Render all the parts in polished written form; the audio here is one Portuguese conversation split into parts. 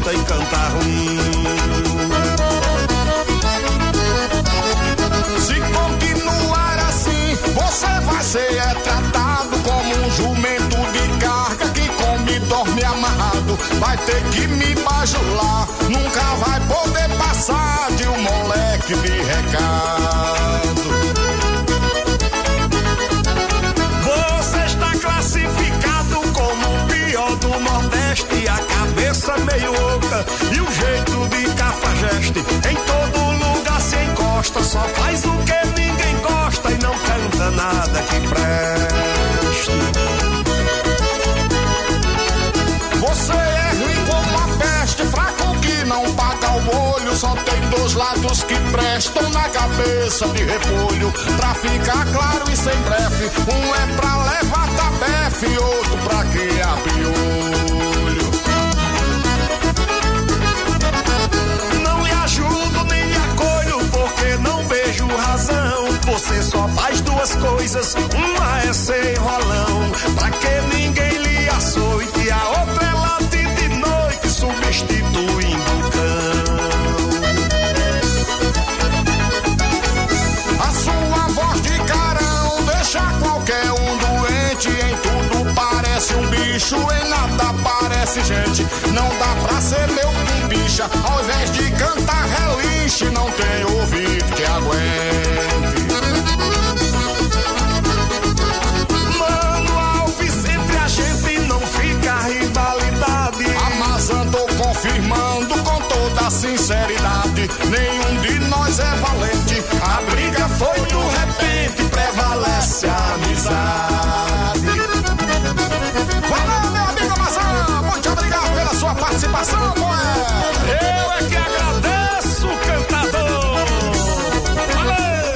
presta e canta ruim. Se continuar assim, você vai ser tratado como um jumento de carga que come e dorme amarrado. Vai ter que me bajular, nunca vai poder passar de um moleque de recado. Você está classificado como o pior do Nordeste, a cabeça meio oca e o jeito de cafajeste. Em todo lugar se encosta, só faz o que ninguém gosta e não canta nada que preste. Você é ruim como a peste, fraco que não paga o olho. Só tem dois lados que prestam na cabeça de repolho. Pra ficar claro e sem brefe, um é pra levar tabefe e outro pra criar piolho. Não lhe ajudo nem lhe acolho, porque não vejo razão. Você só faz duas coisas, uma é ser enrolão, pra que ninguém lhe açoite, a outra é latir de noite, substituindo o cão. A sua voz de carão deixa qualquer um doente, em tudo parece um bicho, em nada parece gente. Não dá pra ser meu bicha, ao invés de cantar relinche, não tem ouvido que aguente. Mano Alves, entre a gente não fica rivalidade. Amazon tô confirmando com toda sinceridade, nenhum de nós é valente. A briga foi do repente, prevalece a amizade. Valeu, meu amigo Amazon, muito obrigado pela sua participação, poé. Eu é que agradeço, cantador. Valeu.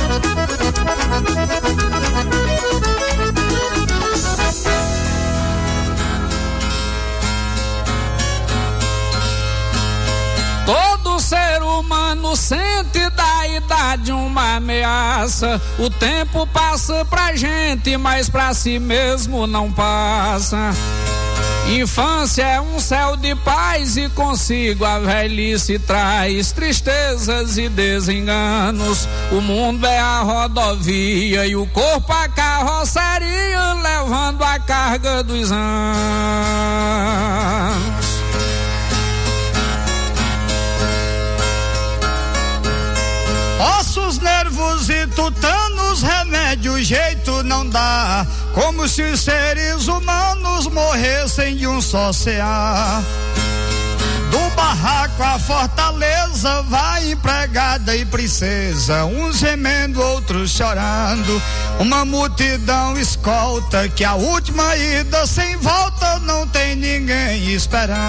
Todo ser humano sente da idade uma ameaça. O tempo passa pra gente, mas pra si mesmo não passa. Infância é um céu de paz e consigo a velhice traz tristezas e desenganos. O mundo é a rodovia e o corpo a carroceria, levando a carga dos anos. Ossos, nervos e tutanos, remédio, jeito não dá. Como se os seres humanos morressem de um só cear. Do barraco à fortaleza vai empregada e princesa, uns gemendo, outros chorando. Uma multidão escolta que a última ida sem volta não tem ninguém esperando.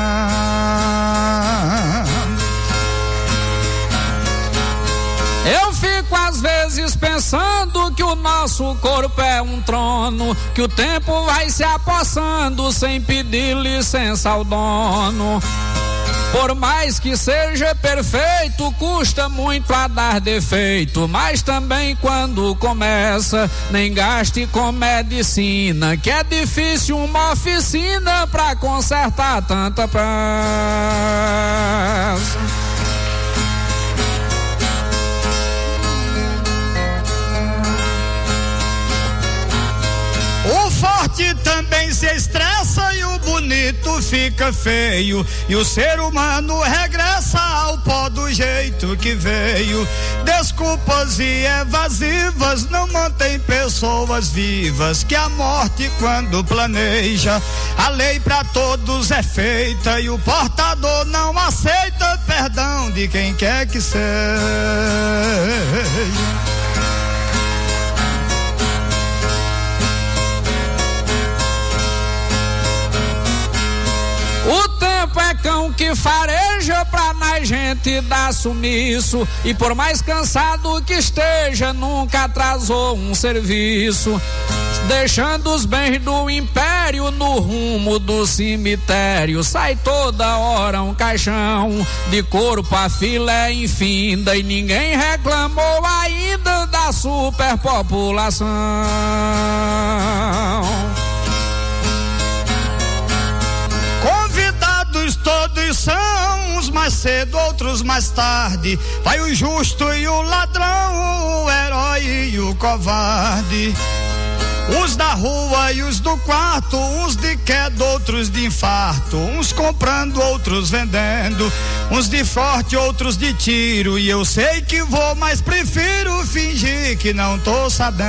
Eu fico às vezes pensando que o nosso corpo é um trono, que o tempo vai se apossando sem pedir licença ao dono. Por mais que seja perfeito, custa muito a dar defeito, mas também quando começa, nem gaste com medicina, que é difícil uma oficina pra consertar tanta peça. O forte também se estressa e o bonito fica feio, e o ser humano regressa ao pó do jeito que veio. Desculpas e evasivas não mantém pessoas vivas, que a morte quando planeja, a lei pra todos é feita e o portador não aceita perdão de quem quer que seja. O tempo é cão que fareja pra nós gente dar sumiço, e por mais cansado que esteja, nunca atrasou um serviço, deixando os bens do império no rumo do cemitério. Sai toda hora um caixão de corpo a filé infinda, e ninguém reclamou ainda da superpopulação. Convidados todos são mais cedo, outros mais tarde. Vai o justo e o ladrão, o herói e o covarde. Uns da rua e os do quarto, uns de queda, outros de infarto, uns comprando, outros vendendo, uns de forte, outros de tiro. E eu sei que vou, mas prefiro fingir que não tô sabendo.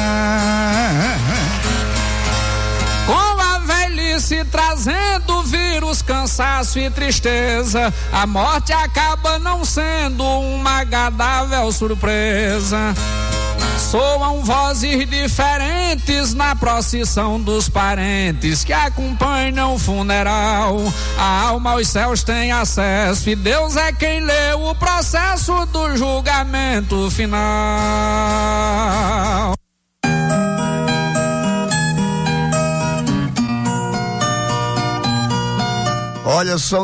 Com a velhice trazendo vírus, cansaço e tristeza, a morte acaba não sendo uma agradável surpresa. Soam vozes diferentes na procissão dos parentes que acompanham o funeral. A alma aos céus tem acesso e Deus é quem lê o processo do julgamento final. Olha, são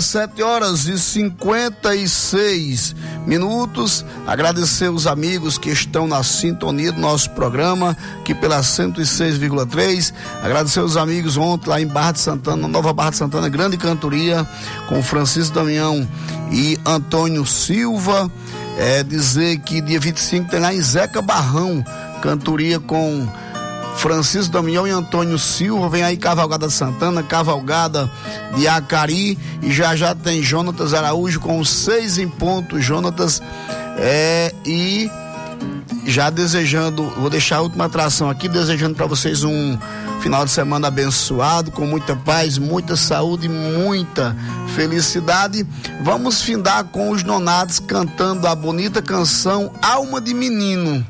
17h56. Agradecer os amigos que estão na sintonia do nosso programa, aqui pela 106,3. Agradecer os amigos ontem lá em Barra de Santana, Nova Barra de Santana, grande cantoria com Francisco Damião e Antônio Silva. Dizer que dia 25 tem lá em Zeca Barrão, cantoria com Francisco Damião e Antônio Silva. Vem aí Cavalgada de Santana, Cavalgada de Acari, e já tem Jonatas Araújo com 6 em ponto. Jonatas, e já desejando, vou deixar a última atração aqui, desejando para vocês um final de semana abençoado, com muita paz, muita saúde e muita felicidade. Vamos findar com os Nonatos cantando a bonita canção Alma de Menino.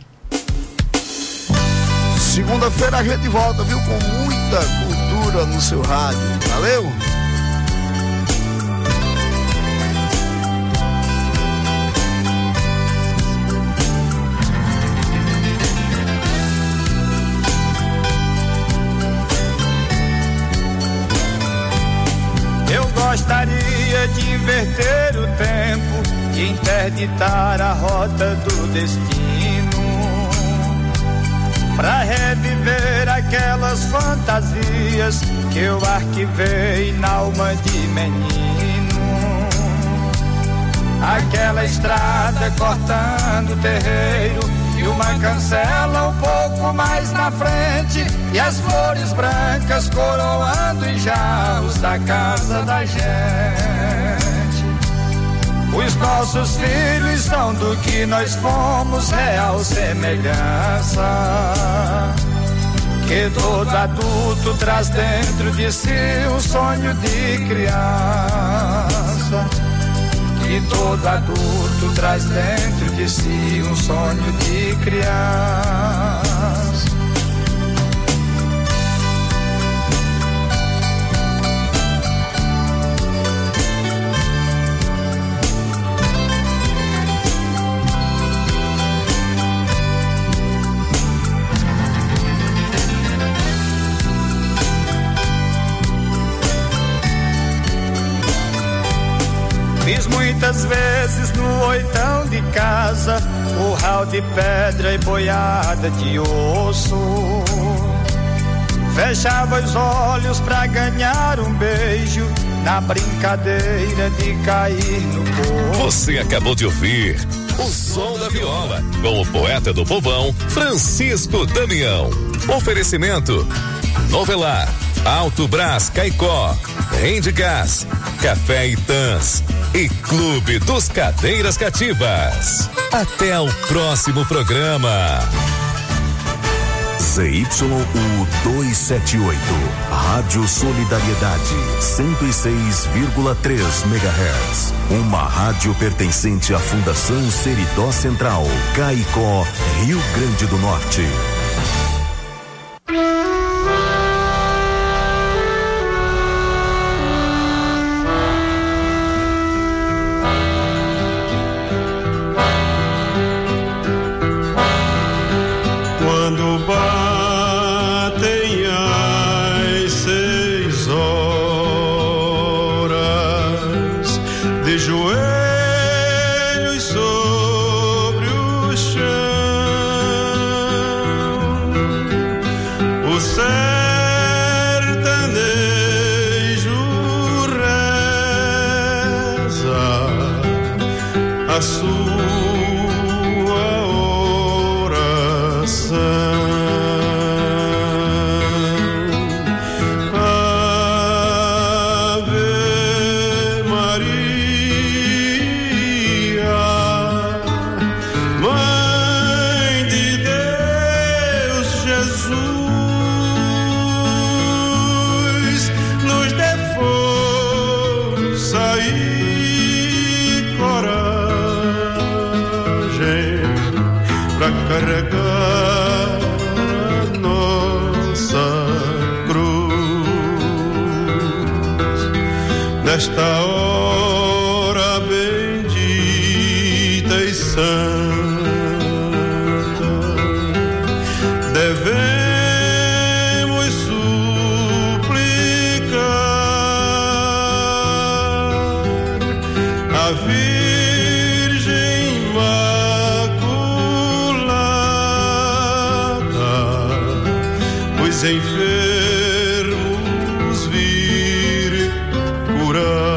Segunda-feira a gente volta, viu? Com muita cultura no seu rádio. Valeu? Eu gostaria de inverter o tempo e interditar a rota do destino, pra reviver aquelas fantasias que eu arquivei na alma de menino. Aquela estrada cortando o terreiro e uma cancela um pouco mais na frente, e as flores brancas coroando os jarros da casa da gente. Os nossos filhos são do que nós fomos, real semelhança, que todo adulto traz dentro de si um sonho de criança, que todo adulto traz dentro de si um sonho de criança. Fiz muitas vezes no oitão de casa, curral de pedra e boiada de osso. Fechava os olhos pra ganhar um beijo, na brincadeira de cair no poço. Você acabou de ouvir O Som da Viola, com o poeta do povão, Francisco Damião. Oferecimento Novelar, Alto Brás Caicó, Rende Gás, Café Itãs e Clube dos Cadeiras Cativas. Até o próximo programa. ZYU 278, Rádio Solidariedade, 106,3 MHz. Uma rádio pertencente à Fundação Seridó Central, Caicó, Rio Grande do Norte. Sertanejo reza força e coragem pra carregar a nossa cruz nesta hora bendita e santa. Devemos suplicar a Virgem Imaculada, os enfermos vir curar.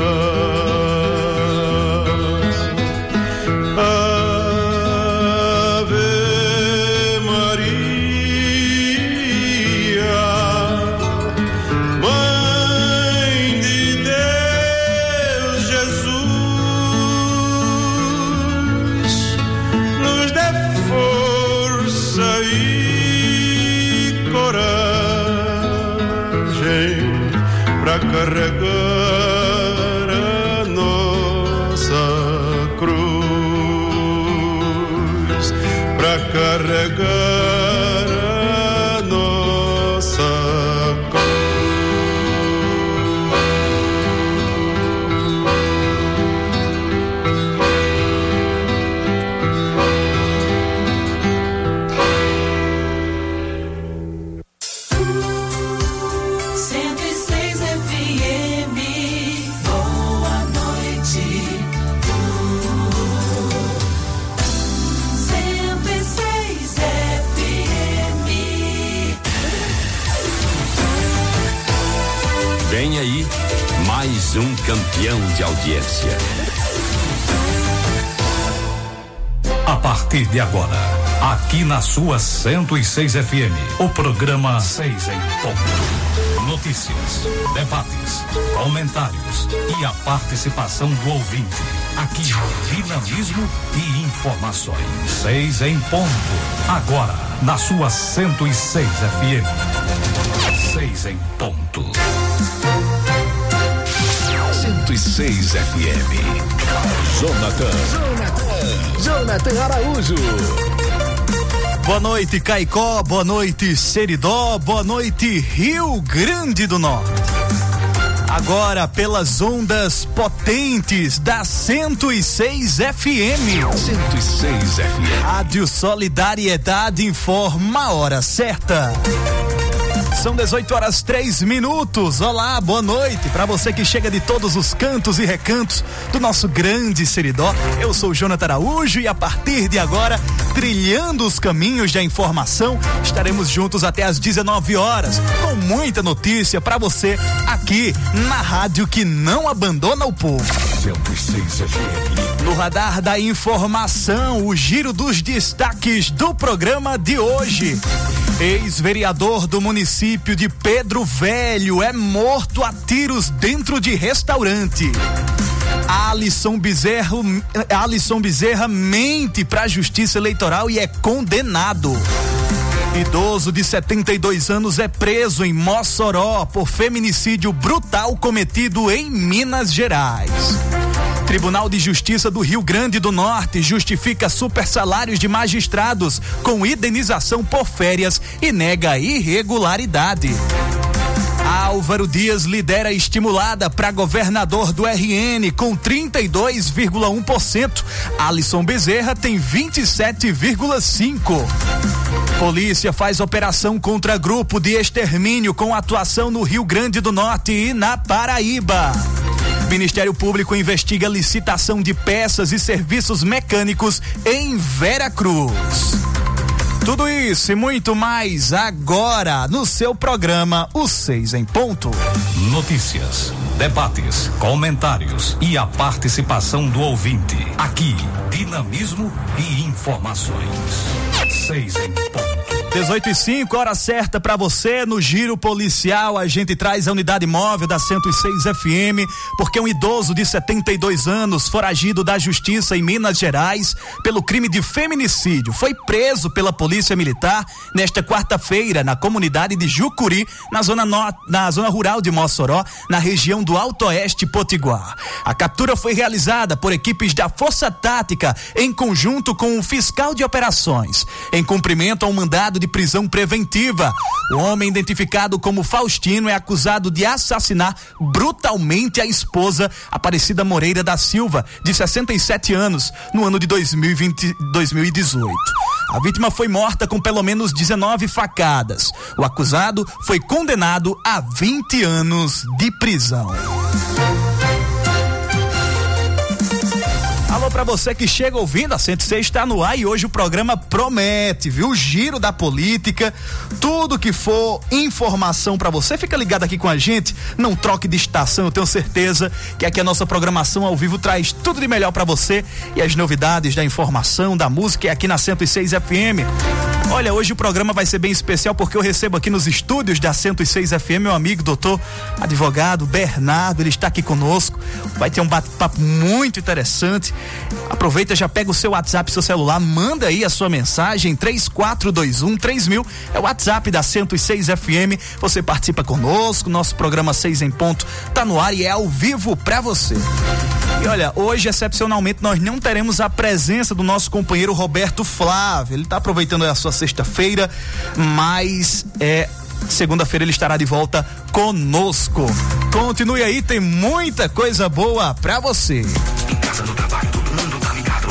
Carregar a nossa cruz, pra carregar a nossa Vem aí mais um campeão de audiência. A partir de agora, aqui na sua 106 FM, o programa 6 em Ponto. Notícias, debates, comentários e a participação do ouvinte. Aqui, dinamismo e informações. 6 em Ponto. Agora, na sua 106 FM. 6 em Ponto. 106 FM. Jonathan Araújo. Boa noite, Caicó. Boa noite, Seridó. Boa noite, Rio Grande do Norte. Agora pelas ondas potentes da 106 FM. 106 FM. Rádio Solidariedade informa a hora certa. São 18h03. Olá, boa noite para você que chega de todos os cantos e recantos do nosso grande Seridó. Eu sou Jonathan Araújo e a partir de agora, trilhando os caminhos da informação, estaremos juntos até às 19 horas com muita notícia para você aqui na rádio que não abandona o povo. 106 FM. No radar da informação, o giro dos destaques do programa de hoje. Ex-vereador do município de Pedro Velho é morto a tiros dentro de restaurante. Alisson Bezerra mente para a Justiça Eleitoral e é condenado. Idoso de 72 anos é preso em Mossoró por feminicídio brutal cometido em Minas Gerais. Tribunal de Justiça do Rio Grande do Norte justifica supersalários de magistrados com indenização por férias e nega irregularidade. Álvaro Dias lidera estimulada para governador do RN com 32,1%. Alisson Bezerra tem 27,5%. Polícia faz operação contra grupo de extermínio com atuação no Rio Grande do Norte e na Paraíba. Ministério Público investiga licitação de peças e serviços mecânicos em Veracruz. Tudo isso e muito mais agora no seu programa O 6 em Ponto. Notícias, debates, comentários e a participação do ouvinte. Aqui, dinamismo e informações. 6 em Ponto. 18h05, hora certa para você. No Giro Policial, a gente traz a unidade móvel da 106 FM, porque um idoso de 72 anos, foragido da Justiça em Minas Gerais pelo crime de feminicídio, foi preso pela Polícia Militar nesta quarta-feira na comunidade de Jucuri, na zona rural de Mossoró, na região do Alto Oeste Potiguar. A captura foi realizada por equipes da Força Tática em conjunto com o fiscal de operações, em cumprimento a um mandado de prisão preventiva. O homem, identificado como Faustino, é acusado de assassinar brutalmente a esposa Aparecida Moreira da Silva, de 67 anos, no ano de 2018. A vítima foi morta com pelo menos 19 facadas. O acusado foi condenado a 20 anos de prisão. Alô pra você que chega ouvindo, a 106 está no ar e hoje o programa promete, viu? O giro da política, tudo que for informação pra você, fica ligado aqui com a gente, não troque de estação, eu tenho certeza que aqui a nossa programação ao vivo traz tudo de melhor pra você e as novidades da informação, da música é aqui na 106 FM. Olha, hoje o programa vai ser bem especial porque eu recebo aqui nos estúdios da 106 FM meu amigo, doutor, advogado Bernardo, ele está aqui conosco, vai ter um bate-papo muito interessante. Aproveita, já pega o seu WhatsApp, seu celular, manda aí a sua mensagem, 3421-3000, é o WhatsApp da 106 FM, você participa conosco, nosso programa 6 em ponto tá no ar e é ao vivo pra você. E olha, hoje excepcionalmente nós não teremos a presença do nosso companheiro Roberto Flávio, ele tá aproveitando a sua sexta-feira, mas segunda-feira ele estará de volta conosco. Continue aí, tem muita coisa boa pra você. Em casa, no trabalho, todo mundo tá ligado.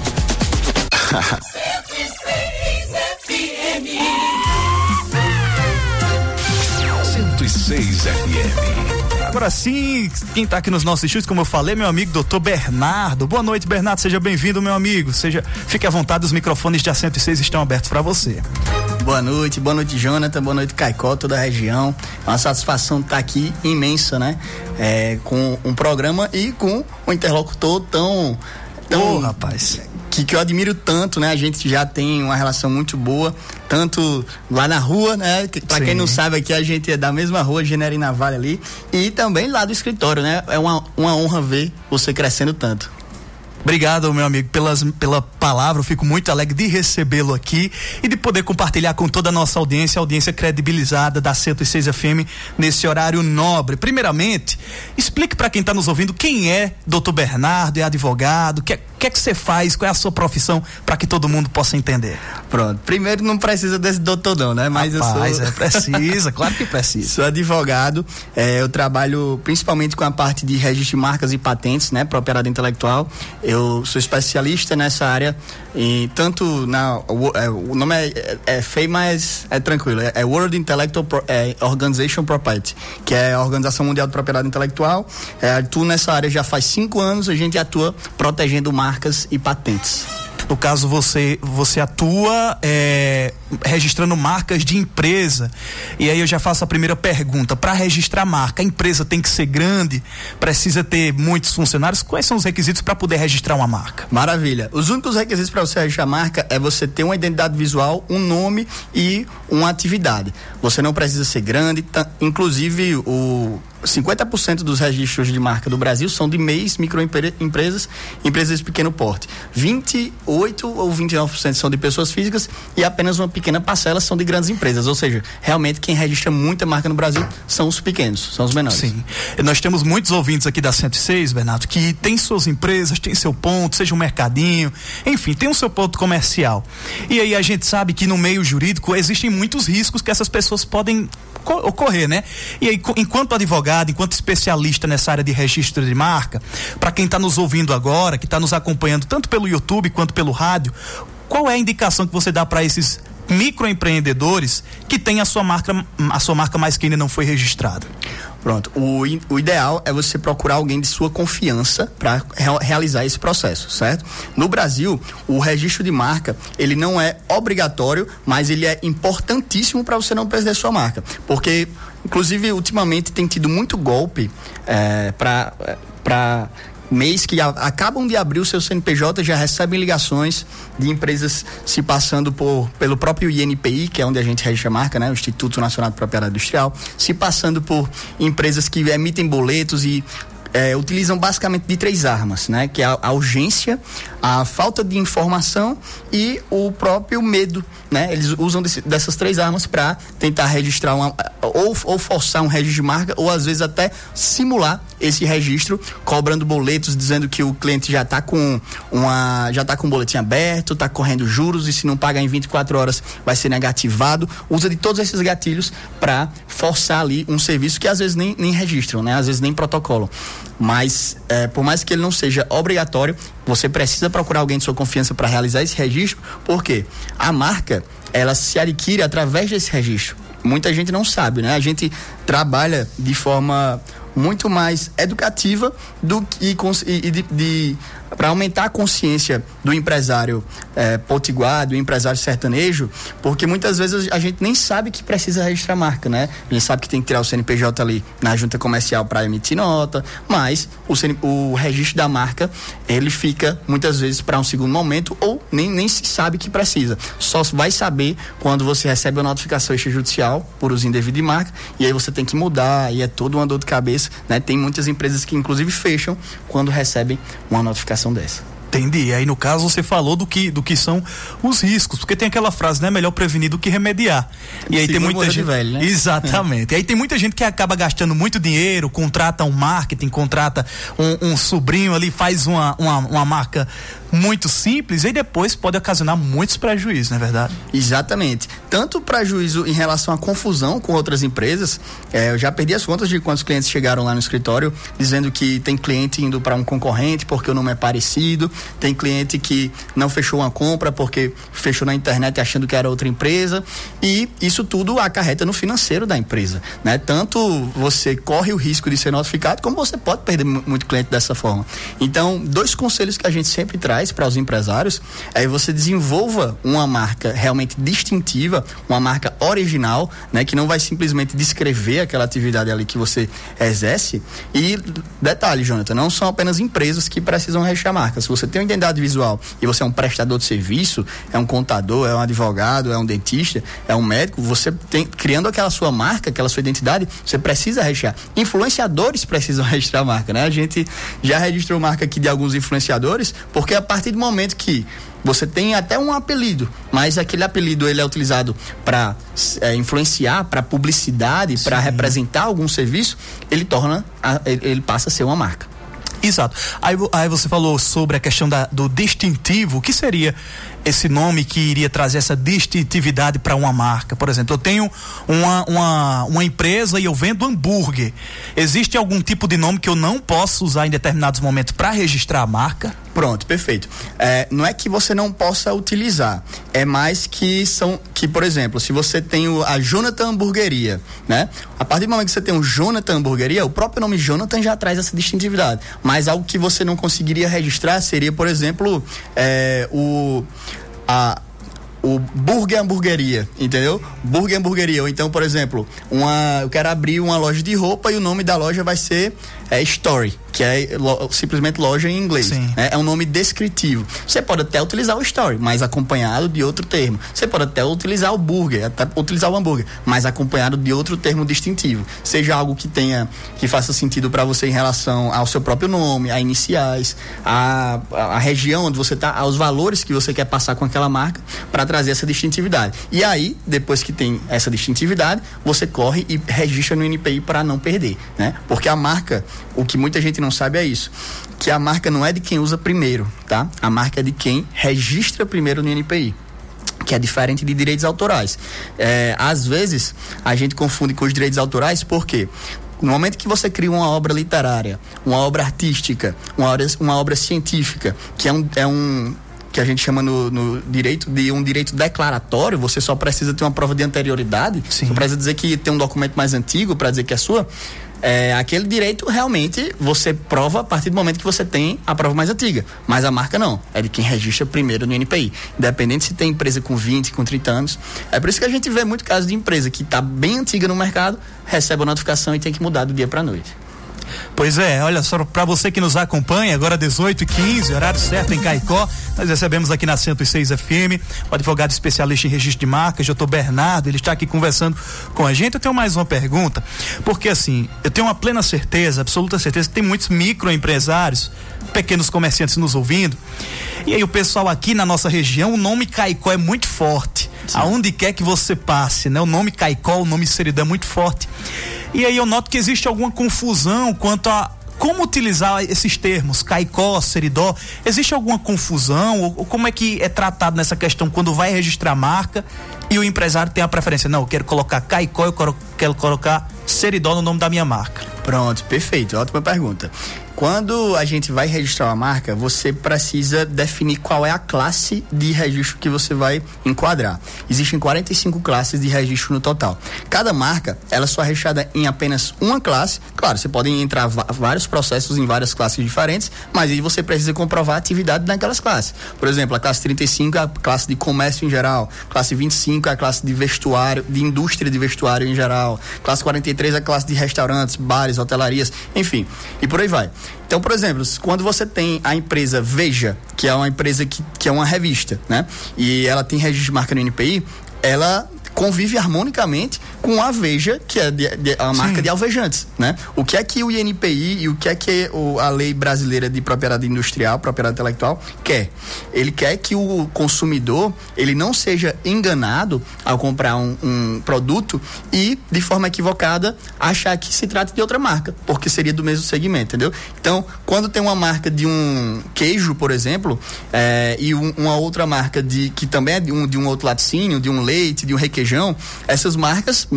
106 FM. Agora sim, quem tá aqui nos nossos estúdios, como eu falei, meu amigo doutor Bernardo. Boa noite, Bernardo, seja bem-vindo, meu amigo. Fique à vontade, os microfones da 106 estão abertos para você. Boa noite, Jonathan, boa noite, Caicó, toda a região. É uma satisfação estar aqui imensa, né? Com um programa e com um interlocutor tão rapaz, que eu admiro tanto, né? A gente já tem uma relação muito boa, tanto lá na rua, né? Pra quem não sabe aqui, a gente é da mesma rua, Generina Vale ali, e também lá do escritório, né? É uma honra ver você crescendo tanto. Obrigado, meu amigo, pela palavra, eu fico muito alegre de recebê-lo aqui e de poder compartilhar com toda a nossa audiência, a audiência credibilizada da 106 FM nesse horário nobre. Primeiramente, explique para quem está nos ouvindo quem é doutor Bernardo, é advogado, o que é que você faz, qual é a sua profissão, para que todo mundo possa entender. Pronto, primeiro não precisa desse doutor não, né? Mas rapaz, precisa, claro que precisa. Sou advogado, eu trabalho principalmente com a parte de registro de marcas e patentes, né? Propriedade intelectual. Eu sou especialista nessa área e tanto o nome é feio, mas é tranquilo, é World Intellectual Organization Property, que é a Organização Mundial de Propriedade Intelectual. Atuo nessa área já faz 5 anos, a gente atua protegendo marcas e patentes. No caso, você atua registrando marcas de empresa. E aí eu já faço a primeira pergunta. Para registrar marca, a empresa tem que ser grande? Precisa ter muitos funcionários? Quais são os requisitos para poder registrar uma marca? Maravilha. Os únicos requisitos para você registrar marca é você ter uma identidade visual, um nome e uma atividade. Você não precisa ser grande, inclusive 50% dos registros de marca do Brasil são de MEIs, microempresas, empresas de pequeno porte. 28 ou 29% são de pessoas físicas e apenas uma pequena parcela são de grandes empresas. Ou seja, realmente quem registra muita marca no Brasil são os pequenos, são os menores. Sim. Nós temos muitos ouvintes aqui da 106, Bernardo, que tem suas empresas, tem seu ponto, seja um mercadinho, enfim, tem o seu ponto comercial. E aí a gente sabe que no meio jurídico existem muitos riscos que essas pessoas podem ocorrer, né? E aí, enquanto advogado, enquanto especialista nessa área de registro de marca, para quem está nos ouvindo agora, que está nos acompanhando tanto pelo YouTube quanto pelo rádio, qual é a indicação que você dá para esses microempreendedores que têm a sua marca mais que ainda não foi registrada? Pronto, o ideal é você procurar alguém de sua confiança para realizar esse processo, certo? No Brasil, o registro de marca, ele não é obrigatório, mas ele é importantíssimo para você não perder sua marca, porque inclusive ultimamente tem tido muito golpe para mês que acabam de abrir o seu CNPJ já recebem ligações de empresas se passando pelo próprio INPI, que é onde a gente registra a marca, né? O Instituto Nacional de Propriedade Industrial, se passando por empresas que emitem boletos e utilizam basicamente de 3 armas, né? Que é a urgência, a falta de informação e o próprio medo, né? Eles usam dessas 3 armas para tentar registrar ou forçar um registro de marca, ou às vezes até simular esse registro, cobrando boletos, dizendo que o cliente já está com um boletim aberto, está correndo juros, e se não pagar em 24 horas vai ser negativado. Usa de todos esses gatilhos para forçar ali um serviço que às vezes nem registram, né? Às vezes nem protocolam. Mas por mais que ele não seja obrigatório, você precisa procurar alguém de sua confiança para realizar esse registro, porque a marca, ela se adquire através desse registro. Muita gente não sabe, né? A gente trabalha de forma muito mais educativa para aumentar a consciência do empresário potiguar, do empresário sertanejo, porque muitas vezes a gente nem sabe que precisa registrar a marca, né? A gente sabe que tem que tirar o CNPJ ali na junta comercial para emitir nota, mas o registro da marca, ele fica muitas vezes para um segundo momento, ou nem se sabe que precisa. Só vai saber quando você recebe a notificação extrajudicial por uso indevido de marca, e aí você tem que mudar, e é toda uma dor de cabeça, né? Tem muitas empresas que inclusive fecham quando recebem uma notificação dessa. Entendi. Aí no caso você falou do que são os riscos, porque tem aquela frase, né? Melhor prevenir do que remediar. E aí tem muita gente, velho, né? Exatamente. E aí tem muita gente que acaba gastando muito dinheiro, contrata um marketing, contrata um sobrinho ali, faz uma marca muito simples, e depois pode ocasionar muitos prejuízos, não é verdade? Exatamente. Tanto prejuízo em relação à confusão com outras empresas, eu já perdi as contas de quantos clientes chegaram lá no escritório dizendo que tem cliente indo para um concorrente porque o nome é parecido, tem cliente que não fechou uma compra porque fechou na internet achando que era outra empresa, e isso tudo acarreta no financeiro da empresa, né? Tanto você corre o risco de ser notificado, como você pode perder muito cliente dessa forma. Então, 2 conselhos que a gente sempre traz para os empresários é você desenvolva uma marca realmente distintiva, uma marca original, né, que não vai simplesmente descrever aquela atividade ali que você exerce. E detalhe, Jonathan, não são apenas empresas que precisam registrar marca. Se você tem uma identidade visual e você é um prestador de serviço, é um contador, é um advogado, é um dentista, é um médico, você criando aquela sua marca, aquela sua identidade, você precisa registrar. Influenciadores precisam registrar a marca, né? A gente já registrou marca aqui de alguns influenciadores, porque a partir do momento que você tem até um apelido, mas aquele apelido ele é utilizado para influenciar, para publicidade, para representar algum serviço, ele passa a ser uma marca. Exato. Aí você falou sobre a questão do distintivo. O que seria esse nome que iria trazer essa distintividade para uma marca? Por exemplo, eu tenho uma empresa e eu vendo hambúrguer. Existe algum tipo de nome que eu não posso usar em determinados momentos para registrar a marca? Pronto, perfeito. Não é que você não possa utilizar, é mais que por exemplo, se você tem a Jonathan Hamburgueria, né? A partir do momento que você tem o Jonathan Hamburgueria, o próprio nome Jonathan já traz essa distintividade. Mas algo que você não conseguiria registrar seria, por exemplo, o Burger Hamburgueria, entendeu? Burger Hamburgueria. Ou então, por exemplo, eu quero abrir uma loja de roupa e o nome da loja vai ser Story, que é simplesmente loja em inglês, né? É um nome descritivo. Você pode até utilizar o Story, mas acompanhado de outro termo. Você pode até utilizar o burger, até utilizar o hambúrguer, mas acompanhado de outro termo distintivo. Seja algo que faça sentido para você em relação ao seu próprio nome, a iniciais, a região onde você está, aos valores que você quer passar com aquela marca, para trazer essa distintividade. E aí, depois que tem essa distintividade, você corre e registra no INPI para não perder, né? Porque a marca, o que muita gente não sabe é isso, que a marca não é de quem usa primeiro, tá? A marca é de quem registra primeiro no INPI, que é diferente de direitos autorais. Às vezes, a gente confunde com os direitos autorais, porque no momento que você cria uma obra literária, uma obra artística, uma obra científica, que que a gente chama no direito de um direito declaratório, você só precisa ter uma prova de anterioridade, só precisa dizer que tem um documento mais antigo para dizer que é sua. Aquele direito realmente você prova a partir do momento que você tem a prova mais antiga, mas a marca não, é de quem registra primeiro no INPI, independente se tem empresa com 20, com 30 anos. É por isso que a gente vê muito caso de empresa que está bem antiga no mercado, recebe a notificação e tem que mudar do dia para a noite. Pois é, olha só, para você que nos acompanha, agora 18h15, horário certo em Caicó, nós recebemos aqui na 106 FM o advogado especialista em registro de marcas, Dr. Bernardo, ele está aqui conversando com a gente. Eu tenho mais uma pergunta, porque assim, eu tenho uma plena certeza, absoluta certeza, que tem muitos microempresários, pequenos comerciantes nos ouvindo, e aí o pessoal aqui na nossa região, o nome Caicó é muito forte. Sim. Aonde quer que você passe, né? O nome Caicó, o nome Seridó é muito forte. E aí eu noto que existe alguma confusão quanto a como utilizar esses termos, Caicó, Seridó. Existe alguma confusão? Ou como é que é tratado nessa questão quando vai registrar a marca e o empresário tem a preferência? Não, eu quero colocar Caicó, eu quero colocar Seridó no nome da minha marca. Pronto, perfeito, ótima pergunta. Quando a gente vai registrar uma marca, você precisa definir qual é a classe de registro que você vai enquadrar. Existem 45 classes de registro no total. Cada marca, ela só é registrada em apenas uma classe. Claro, você pode entrar vários processos em várias classes diferentes, mas aí você precisa comprovar a atividade naquelas classes. Por exemplo, a classe 35 é a classe de comércio em geral, classe 25 é a classe de vestuário, de indústria de vestuário em geral, classe 43 é a classe de restaurantes, bares, hotelarias, enfim, e por aí vai. Então, por exemplo, quando você tem a empresa Veja, que é uma empresa que é uma revista, né? E ela tem registro de marca no INPI, ela convive harmonicamente com a Veja, que é a marca de alvejantes, né? O que é que o INPI e o que é que a Lei Brasileira de Propriedade Industrial, Propriedade Intelectual quer? Ele quer que o consumidor, ele não seja enganado ao comprar um produto e, de forma equivocada, achar que se trata de outra marca, porque seria do mesmo segmento, entendeu? Então, quando tem uma marca de um queijo, por exemplo, e uma outra marca que também é de um outro laticínio, de um leite, de um requeijão, essas marcas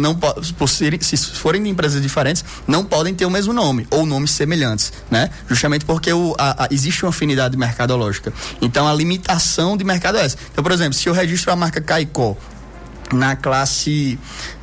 se forem de empresas diferentes, não podem ter o mesmo nome ou nomes semelhantes, né? Justamente porque existe uma afinidade mercadológica. Então a limitação de mercado é essa. Então, por exemplo, se eu registro a marca Caicó na classe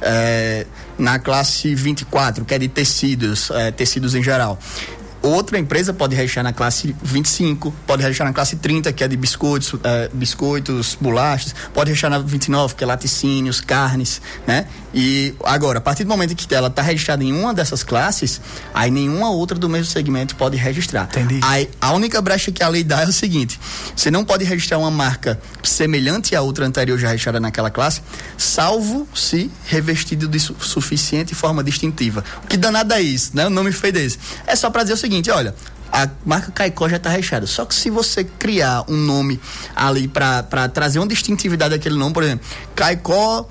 24, que é de tecidos em geral, outra empresa pode registrar na classe 25, pode registrar na classe 30, que é de biscoitos, bolachas, pode registrar na 29, que é laticínios, carnes, né? E agora, a partir do momento que ela está registrada em uma dessas classes, aí nenhuma outra do mesmo segmento pode registrar. Entendi. Aí, a única brecha que a lei dá é o seguinte: você não pode registrar uma marca semelhante à outra anterior já registrada naquela classe, salvo se revestido de suficiente forma distintiva. O que danado é isso, né? O nome feio desse. É só para dizer o seguinte: olha, a marca Caicó já está registrada, só que se você criar um nome ali para trazer uma distintividade daquele nome, por exemplo, Caicó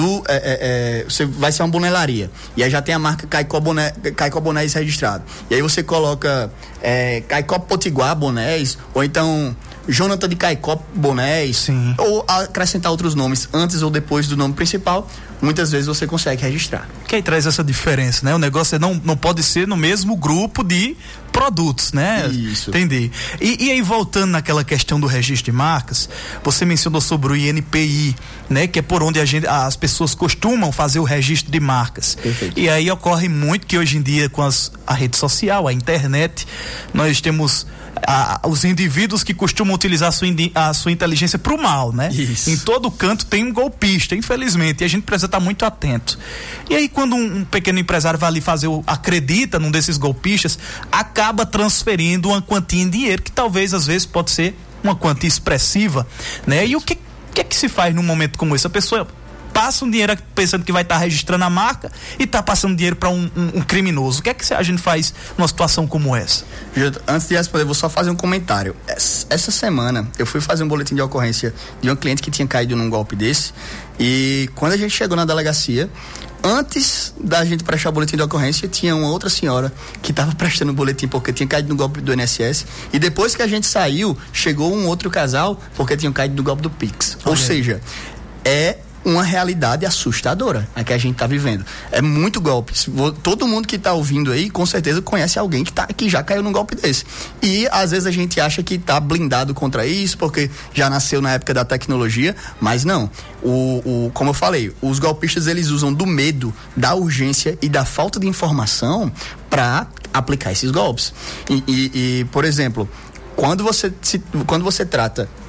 você vai ser uma bonelaria, e aí já tem a marca Caicó Bonés registrado, e aí você coloca Caicó Potiguar Bonés, ou então Jonathan de Caicó Bonés. Sim. Ou acrescentar outros nomes antes ou depois do nome principal, muitas vezes você consegue registrar. Que aí traz essa diferença, né? O negócio não pode ser no mesmo grupo de produtos, né? Isso. Entendi. E aí, voltando naquela questão do registro de marcas, você mencionou sobre o INPI, né? Que é por onde as pessoas costumam fazer o registro de marcas. Perfeito. E aí ocorre muito que hoje em dia, com a rede social, a internet, nós temos os indivíduos que costumam utilizar a sua inteligência para o mal, né? Isso. Em todo canto tem um golpista, infelizmente, e a gente precisa estar muito atento. E aí, quando um pequeno empresário vai ali acredita num desses golpistas, acaba transferindo uma quantia em dinheiro, que talvez às vezes pode ser uma quantia expressiva, né? E o que é que se faz num momento como esse? A pessoa passa um dinheiro pensando que vai estar registrando a marca e está passando dinheiro para um criminoso. O que é que a gente faz numa situação como essa? Antes de responder, vou só fazer um comentário. Essa semana eu fui fazer um boletim de ocorrência de um cliente que tinha caído num golpe desse, e quando a gente chegou na delegacia, antes da gente prestar o boletim de ocorrência, tinha uma outra senhora que estava prestando o boletim porque tinha caído no golpe do INSS, e depois que a gente saiu, chegou um outro casal porque tinham caído no golpe do Pix. Ou seja, é uma realidade assustadora a que a gente está vivendo. É muito golpe. Todo mundo que está ouvindo aí, com certeza conhece alguém que já caiu num golpe desse. E às vezes a gente acha que está blindado contra isso, porque já nasceu na época da tecnologia, mas não. Como eu falei, os golpistas, eles usam do medo, da urgência e da falta de informação para aplicar esses golpes. Por exemplo, quando você trata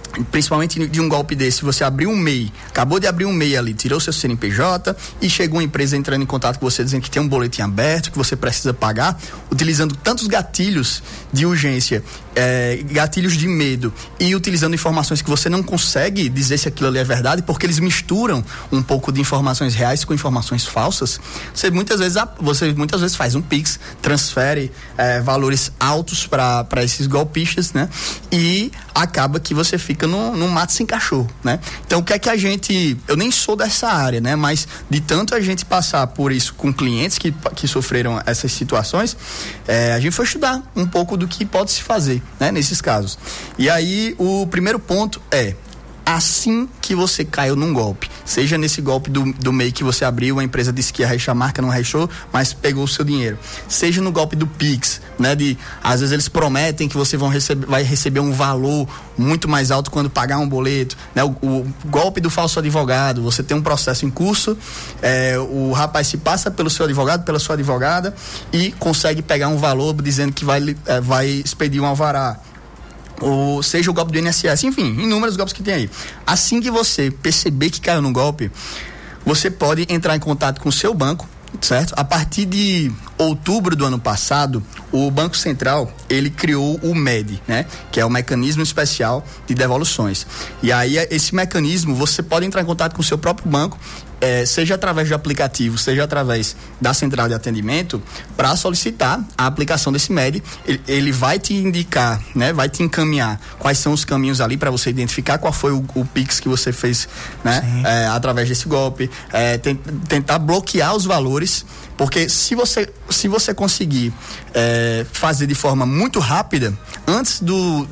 principalmente de um golpe desse, você abriu um MEI, acabou de abrir um MEI ali, tirou seu CNPJ e chegou uma empresa entrando em contato com você dizendo que tem um boletim aberto, que você precisa pagar, utilizando tantos gatilhos de urgência, gatilhos de medo e utilizando informações que você não consegue dizer se aquilo ali é verdade, porque eles misturam um pouco de informações reais com informações falsas. Você muitas vezes faz um Pix, transfere valores altos para esses golpistas, né? E acaba que você fica num mato sem cachorro, né? Então o que é que eu nem sou dessa área, né? Mas de tanto a gente passar por isso com clientes que sofreram essas situações, a gente foi estudar um pouco do que pode se fazer, né? Nesses casos. E aí o primeiro ponto assim que você caiu num golpe, seja nesse golpe do MEI que você abriu, a empresa disse que ia rechar a marca, não rechou, mas pegou o seu dinheiro, seja no golpe do Pix, né, às vezes eles prometem que você vai receber um valor muito mais alto quando pagar um boleto, né, o golpe do falso advogado, você tem um processo em curso, o rapaz se passa pelo seu advogado, pela sua advogada e consegue pegar um valor dizendo que vai expedir um alvará, ou seja o golpe do INSS, enfim, inúmeros golpes que tem aí. Assim que você perceber que caiu num golpe, você pode entrar em contato com o seu banco, certo? A partir de outubro do ano passado, o Banco Central, ele criou o MED, né? Que é o Mecanismo Especial de Devoluções. E aí, esse mecanismo, você pode entrar em contato com o seu próprio banco, seja através do aplicativo, seja através da central de atendimento, para solicitar a aplicação desse MED. Ele vai te indicar, né? Vai te encaminhar quais são os caminhos ali para você identificar qual foi o Pix que você fez, né? Através desse golpe, tentar bloquear os valores, porque se você conseguir fazer de forma muito rápida, antes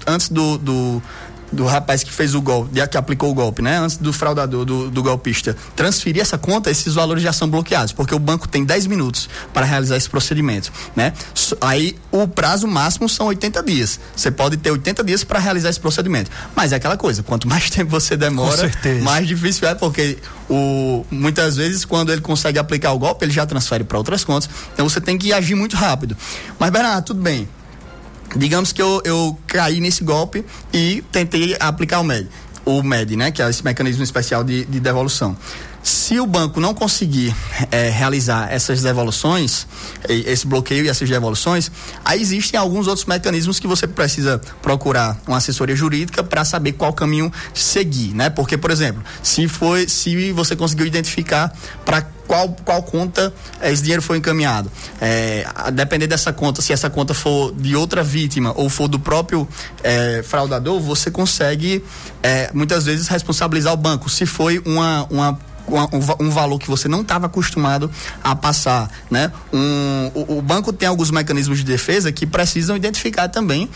do rapaz que fez o golpe, que aplicou o golpe, né? Antes do fraudador, do golpista transferir essa conta, esses valores já são bloqueados, porque o banco tem 10 minutos para realizar esse procedimento, né? Aí o prazo máximo são 80 dias. Você pode ter 80 dias para realizar esse procedimento. Mas é aquela coisa, quanto mais tempo você demora, mais difícil é, porque muitas vezes quando ele consegue aplicar o golpe, ele já transfere para outras contas. Então você tem que agir muito rápido. Mas Bernardo, tudo bem. Digamos que eu caí nesse golpe e tentei aplicar o MED, né? Que é esse mecanismo especial de devolução. Se o banco não conseguir realizar essas devoluções, esse bloqueio e essas devoluções, aí existem alguns outros mecanismos que você precisa procurar uma assessoria jurídica para saber qual caminho seguir, né? Porque, por exemplo, se você conseguiu identificar para qual conta esse dinheiro foi encaminhado, a depender dessa conta, se essa conta for de outra vítima ou for do próprio fraudador, você consegue muitas vezes responsabilizar o banco se foi um valor que você não estava acostumado a passar, né? O banco tem alguns mecanismos de defesa que precisam identificar também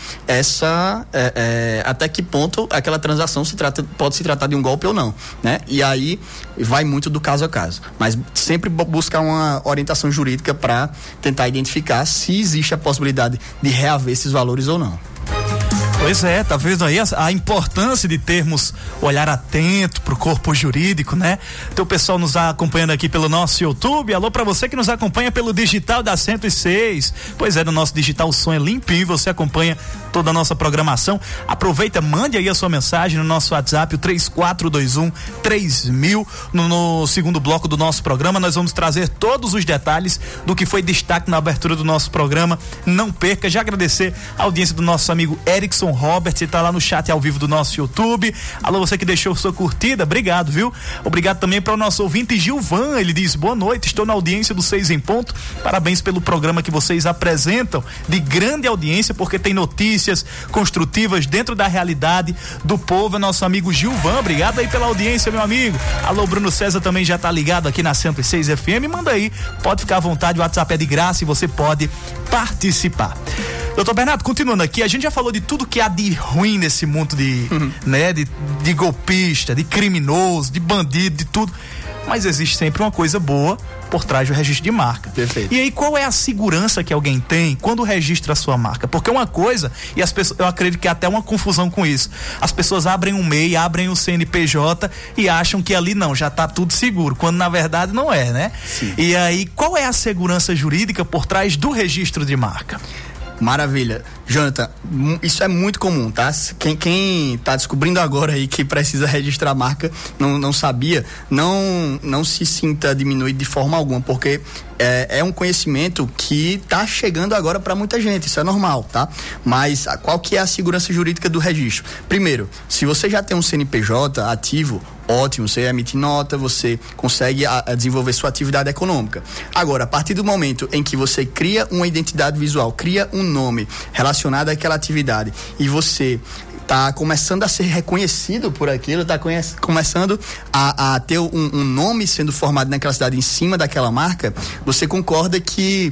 até que ponto aquela transação pode se tratar de um golpe ou não, né? E aí vai muito do caso a caso, mas sempre buscar uma orientação jurídica para tentar identificar se existe a possibilidade de reaver esses valores ou não. Pois é, tá vendo aí a importância de termos olhar atento pro corpo jurídico, né? Então o pessoal nos acompanhando aqui pelo nosso YouTube, alô pra você que nos acompanha pelo digital da 106, pois é, no nosso digital o som é limpinho, você acompanha toda a nossa programação, aproveita, mande aí a sua mensagem no nosso WhatsApp, o 3421-3000, no segundo bloco do nosso programa, nós vamos trazer todos os detalhes do que foi destaque na abertura do nosso programa, não perca, já agradecer a audiência do nosso amigo Erickson Robert, tá lá no chat ao vivo do nosso YouTube. Alô, você que deixou sua curtida, obrigado, viu? Obrigado também para o nosso ouvinte Gilvan, ele diz: boa noite, estou na audiência do 6 em Ponto, parabéns pelo programa que vocês apresentam, de grande audiência, porque tem notícias construtivas dentro da realidade do povo. É nosso amigo Gilvan, obrigado aí pela audiência, meu amigo. Alô, Bruno César também já tá ligado aqui na 106 FM, manda aí, pode ficar à vontade, o WhatsApp é de graça e você pode participar. Doutor Bernardo, continuando aqui, a gente já falou de tudo que há de ruim nesse mundo de golpista, de criminoso, de bandido, de tudo. Mas existe sempre uma coisa boa por trás do registro de marca. Perfeito. E aí, qual é a segurança que alguém tem quando registra a sua marca? Porque uma coisa, e as pessoas, eu acredito que há até uma confusão com isso. As pessoas abrem um MEI, abrem o CNPJ e acham que ali já tá tudo seguro, quando na verdade não é, né? Sim. E aí, qual é a segurança jurídica por trás do registro de marca? Maravilha. Jonathan, isso é muito comum, tá? Quem tá descobrindo agora aí que precisa registrar a marca, não sabia, não se sinta diminuído de forma alguma, porque é um conhecimento que tá chegando agora para muita gente, isso é normal, tá? Mas qual que é a segurança jurídica do registro? Primeiro, se você já tem um CNPJ ativo, ótimo, você emite nota, você consegue desenvolver sua atividade econômica. Agora, a partir do momento em que você cria uma identidade visual, cria um nome relacionado àquela atividade e você tá começando a ser reconhecido por aquilo, tá começando a ter um nome sendo formado naquela cidade em cima daquela marca, você concorda que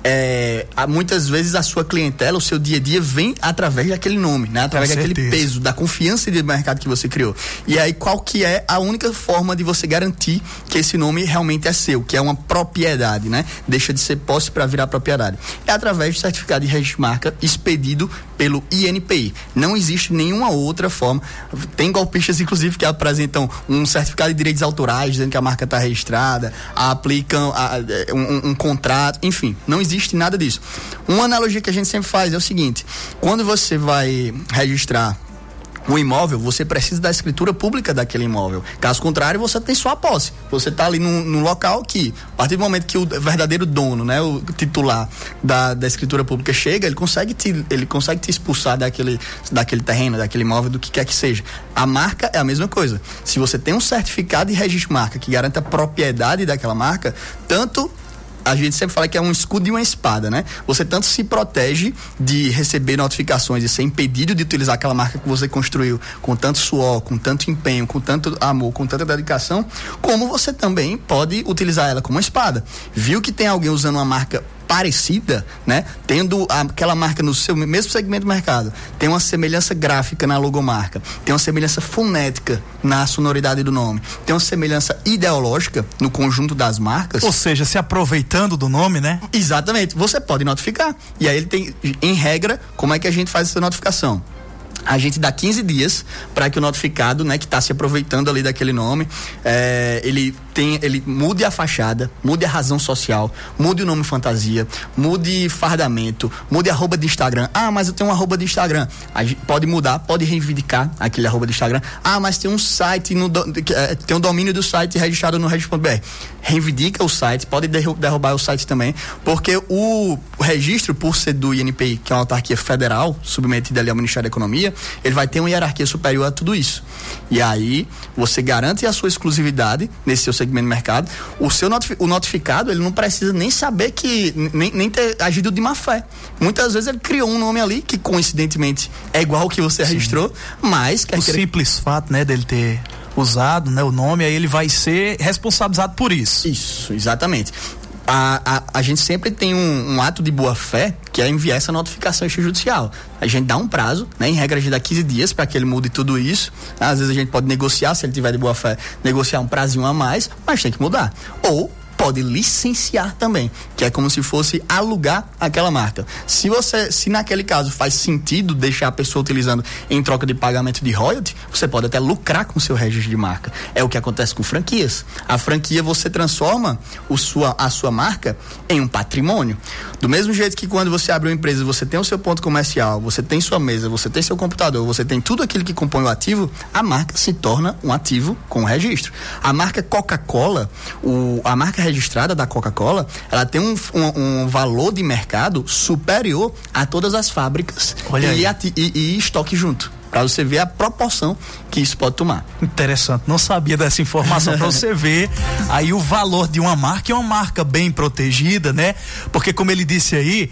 muitas vezes a sua clientela, o seu dia a dia vem através daquele nome, né? Através daquele peso, da confiança de mercado que você criou. E aí qual que é a única forma de você garantir que esse nome realmente é seu, que é uma propriedade, né? Deixa de ser posse para virar propriedade. É através do certificado de registro de marca expedido pelo INPI. Não existe nenhuma outra forma. Tem golpistas, inclusive, que apresentam um certificado de direitos autorais, dizendo que a marca está registrada, aplicam um contrato, enfim, não existe nada disso. Uma analogia que a gente sempre faz é o seguinte: quando você vai registrar um imóvel, você precisa da escritura pública daquele imóvel. Caso contrário, você tem sua posse. Você está ali num local que, a partir do momento que o verdadeiro dono, né, o titular da escritura pública chega, ele consegue te expulsar daquele terreno, daquele imóvel, do que quer que seja. A marca é a mesma coisa. Se você tem um certificado de registro de marca que garanta a propriedade daquela marca, tanto a gente sempre fala que é um escudo e uma espada, né? Você tanto se protege de receber notificações e ser impedido de utilizar aquela marca que você construiu com tanto suor, com tanto empenho, com tanto amor, com tanta dedicação, como você também pode utilizar ela como uma espada. Viu que tem alguém usando uma marca parecida, né? Tendo aquela marca no seu mesmo segmento do mercado, tem uma semelhança gráfica na logomarca, tem uma semelhança fonética na sonoridade do nome, tem uma semelhança ideológica no conjunto das marcas. Ou seja, se aproveitando do nome, né? Exatamente, você pode notificar. E aí ele tem, em regra, como é que a gente faz essa notificação? A gente dá 15 dias para que o notificado, né, que está se aproveitando ali daquele nome, ele mude a fachada, mude a razão social, mude o nome fantasia, mude fardamento, mude arroba de Instagram. Ah, mas eu tenho um arroba de Instagram. A gente pode mudar, pode reivindicar aquele arroba de Instagram. Ah, mas tem um site, tem um domínio do site registrado no registro.br. Reivindica o site, pode derrubar o site também, porque o registro, por ser do INPI, que é uma autarquia federal, submetida ali ao Ministério da Economia, ele vai ter uma hierarquia superior a tudo isso. E aí, você garante a sua exclusividade nesse seu segmento de mercado. O notificado, ele não precisa nem saber que, nem ter agido de má fé. Muitas vezes ele criou um nome ali que coincidentemente é igual ao que você registrou, mas o simples fato, né, dele ter usado, né, o nome, aí ele vai ser responsabilizado por isso. Isso, exatamente. A gente sempre tem um ato de boa fé, que é enviar essa notificação extrajudicial. A gente dá um prazo, né? Em regra a gente dá 15 dias para que ele mude tudo isso. Às vezes a gente pode negociar, se ele tiver de boa fé, negociar um prazinho a mais, mas tem que mudar. Ou pode licenciar também, que é como se fosse alugar aquela marca. Se naquele caso faz sentido deixar a pessoa utilizando em troca de pagamento de royalty, você pode até lucrar com o seu registro de marca. É o que acontece com franquias. A franquia, você transforma a sua marca em um patrimônio. Do mesmo jeito que quando você abre uma empresa, você tem o seu ponto comercial, você tem sua mesa, você tem seu computador, você tem tudo aquilo que compõe o ativo, a marca se torna um ativo com registro. A marca Coca-Cola, a marca registrada da Coca-Cola, ela tem um valor de mercado superior a todas as fábricas e estoque junto, para você ver a proporção que isso pode tomar. Interessante, não sabia dessa informação. Para você ver aí o valor de uma marca, é uma marca bem protegida, né? Porque como ele disse aí,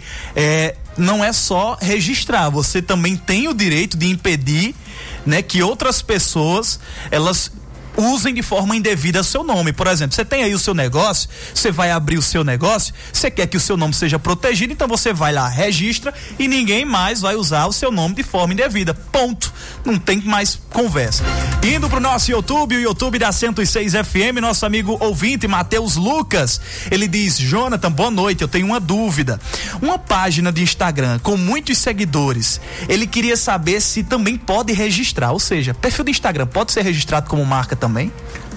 não é só registrar, você também tem o direito de impedir, né, que outras pessoas, elas usem de forma indevida seu nome. Por exemplo, você tem aí o seu negócio, você vai abrir o seu negócio, você quer que o seu nome seja protegido, então você vai lá, registra e ninguém mais vai usar o seu nome de forma indevida. Ponto. Não tem mais conversa. Indo pro nosso YouTube, o YouTube da 106 FM, nosso amigo ouvinte Matheus Lucas, ele diz: Jonathan, boa noite, eu tenho uma dúvida. Uma página de Instagram com muitos seguidores, ele queria saber se também pode registrar, ou seja, perfil do Instagram pode ser registrado como marca também?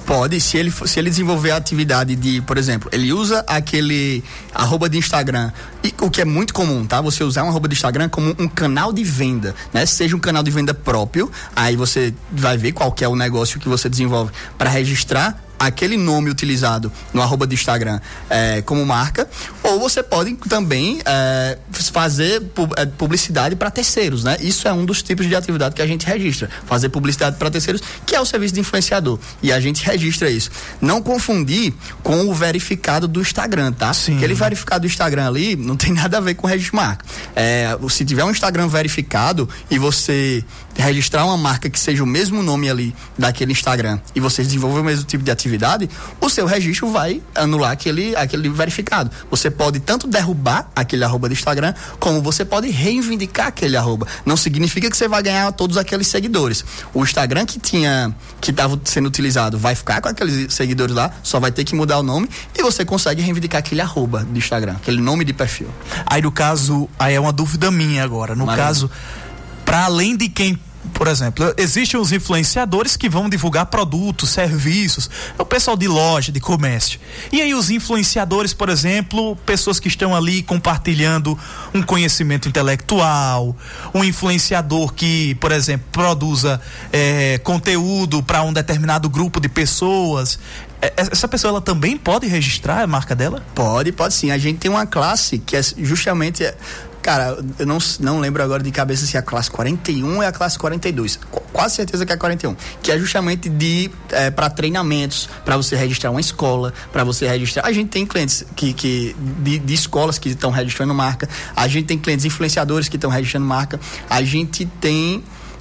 Pode, se ele desenvolver a atividade de, por exemplo, ele usa aquele arroba de Instagram, o que é muito comum, tá? Você usar um arroba de Instagram como um canal de venda, né? Seja um canal de venda próprio, aí você vai ver qual que é o negócio que você desenvolve para registrar aquele nome utilizado no arroba de Instagram como marca, ou você pode também fazer publicidade para terceiros, né? Isso é um dos tipos de atividade que a gente registra, fazer publicidade para terceiros, que é o serviço de influenciador, e a gente registra isso. Não confundir com o verificado do Instagram, tá? Sim. Aquele verificado do Instagram ali não tem nada a ver com registro de marca. Se tiver um Instagram verificado e você registrar uma marca que seja o mesmo nome ali daquele Instagram e você desenvolver o mesmo tipo de atividade, o seu registro vai anular aquele verificado. Você pode tanto derrubar aquele arroba do Instagram, como você pode reivindicar aquele arroba. Não significa que você vai ganhar todos aqueles seguidores. O Instagram que estava sendo utilizado vai ficar com aqueles seguidores lá, só vai ter que mudar o nome e você consegue reivindicar aquele arroba do Instagram, aquele nome de perfil. Aí no caso, aí é uma dúvida minha agora, no caso, para além de quem, por exemplo, existem os influenciadores que vão divulgar produtos, serviços, é o pessoal de loja, de comércio. E aí os influenciadores, por exemplo, pessoas que estão ali compartilhando um conhecimento intelectual, um influenciador que, por exemplo, produza conteúdo para um determinado grupo de pessoas. Essa pessoa, ela também pode registrar a marca dela? Pode sim. A gente tem uma classe que é justamente... Cara, eu não lembro agora de cabeça se é a classe 41 ou é a classe 42. Quase certeza que é a 41. Que é justamente para treinamentos, para você registrar uma escola, para você registrar... A gente tem clientes de escolas que estão registrando marca. A gente tem clientes influenciadores que estão registrando marca. A gente tem...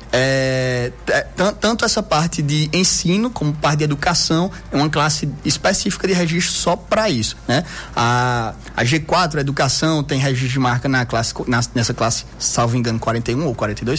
tanto essa parte de ensino como parte de educação, é uma classe específica de registro só para isso, né? A G4, a educação, tem registro de marca nessa classe, salvo engano, 41 ou 42.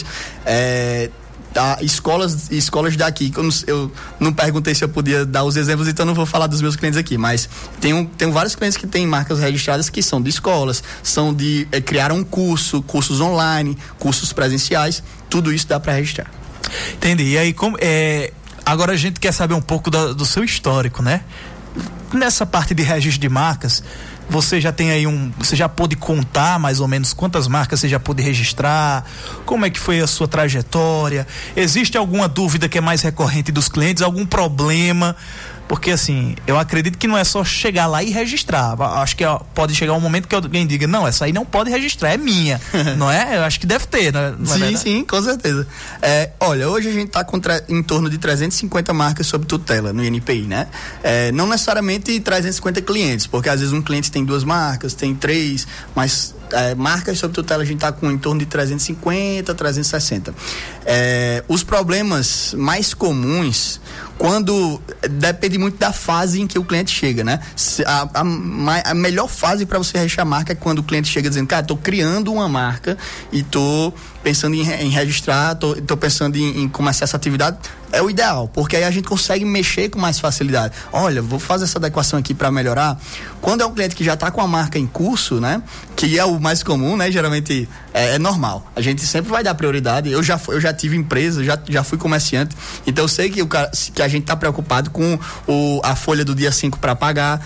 Escolas daqui, eu não perguntei se eu podia dar os exemplos, então não vou falar dos meus clientes aqui, mas tenho vários clientes que têm marcas registradas que são de escolas, são de criaram cursos online, cursos presenciais, tudo isso dá para registrar. Entendi. E aí, agora a gente quer saber um pouco do seu histórico, né? Nessa parte de registro de marcas, você já tem aí você já pôde contar mais ou menos quantas marcas você já pôde registrar? Como é que foi a sua trajetória? Existe alguma dúvida que é mais recorrente dos clientes? Algum problema? Porque assim, eu acredito que não é só chegar lá e registrar. Acho que pode chegar um momento que alguém diga, não, essa aí não pode registrar, é minha. Não é? Eu acho que deve ter, né? Sim, com certeza. Olha, hoje a gente está com em torno de 350 marcas sob tutela no INPI, né? Não necessariamente 350 clientes, porque às vezes um cliente tem 2 marcas, tem 3, mas marcas sob tutela a gente está com em torno de 350, 360. Os problemas mais comuns, quando depende muito da fase em que o cliente chega, né? A melhor fase para você registrar a marca é quando o cliente chega dizendo, cara, estou criando uma marca e estou pensando em registrar, estou pensando em começar essa atividade. É o ideal, porque aí a gente consegue mexer com mais facilidade. Olha, vou fazer essa adequação aqui para melhorar. Quando é um cliente que já está com a marca em curso, né? Que é o mais comum, né? Geralmente é normal. A gente sempre vai dar prioridade. Eu já tive empresa, já fui comerciante, então eu sei que a gente está preocupado com a folha do dia 5 para pagar,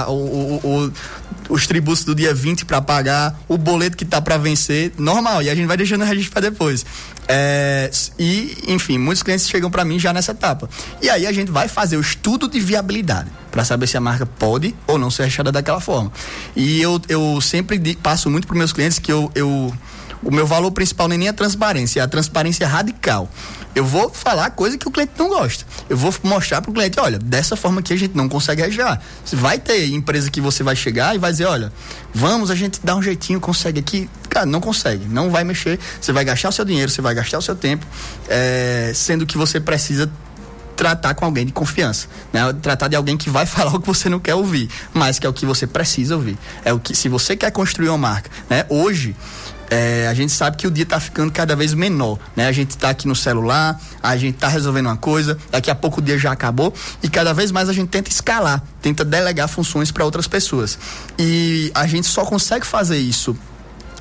os tributos do dia 20 para pagar, o boleto que está para vencer, normal, e a gente vai deixando o registro para depois. Enfim, muitos clientes chegam para mim já nessa etapa. E aí a gente vai fazer o estudo de viabilidade para saber se a marca pode ou não ser registrada daquela forma. E eu sempre passo muito para os meus clientes que o meu valor principal nem é a transparência, é a transparência radical. Eu vou falar coisa que o cliente não gosta. Eu vou mostrar pro cliente, olha, dessa forma aqui a gente não consegue registrar. Vai ter empresa que você vai chegar e vai dizer, olha, a gente dá um jeitinho, consegue aqui. Cara, não consegue, não vai mexer. Você vai gastar o seu dinheiro, você vai gastar o seu tempo, sendo que você precisa tratar com alguém de confiança, né? Tratar de alguém que vai falar o que você não quer ouvir, mas que é o que você precisa ouvir. Se você quer construir uma marca, né? Hoje, a gente sabe que o dia está ficando cada vez menor, né? A gente está aqui no celular, a gente está resolvendo uma coisa, daqui a pouco o dia já acabou e cada vez mais a gente tenta escalar, tenta delegar funções para outras pessoas. E a gente só consegue fazer isso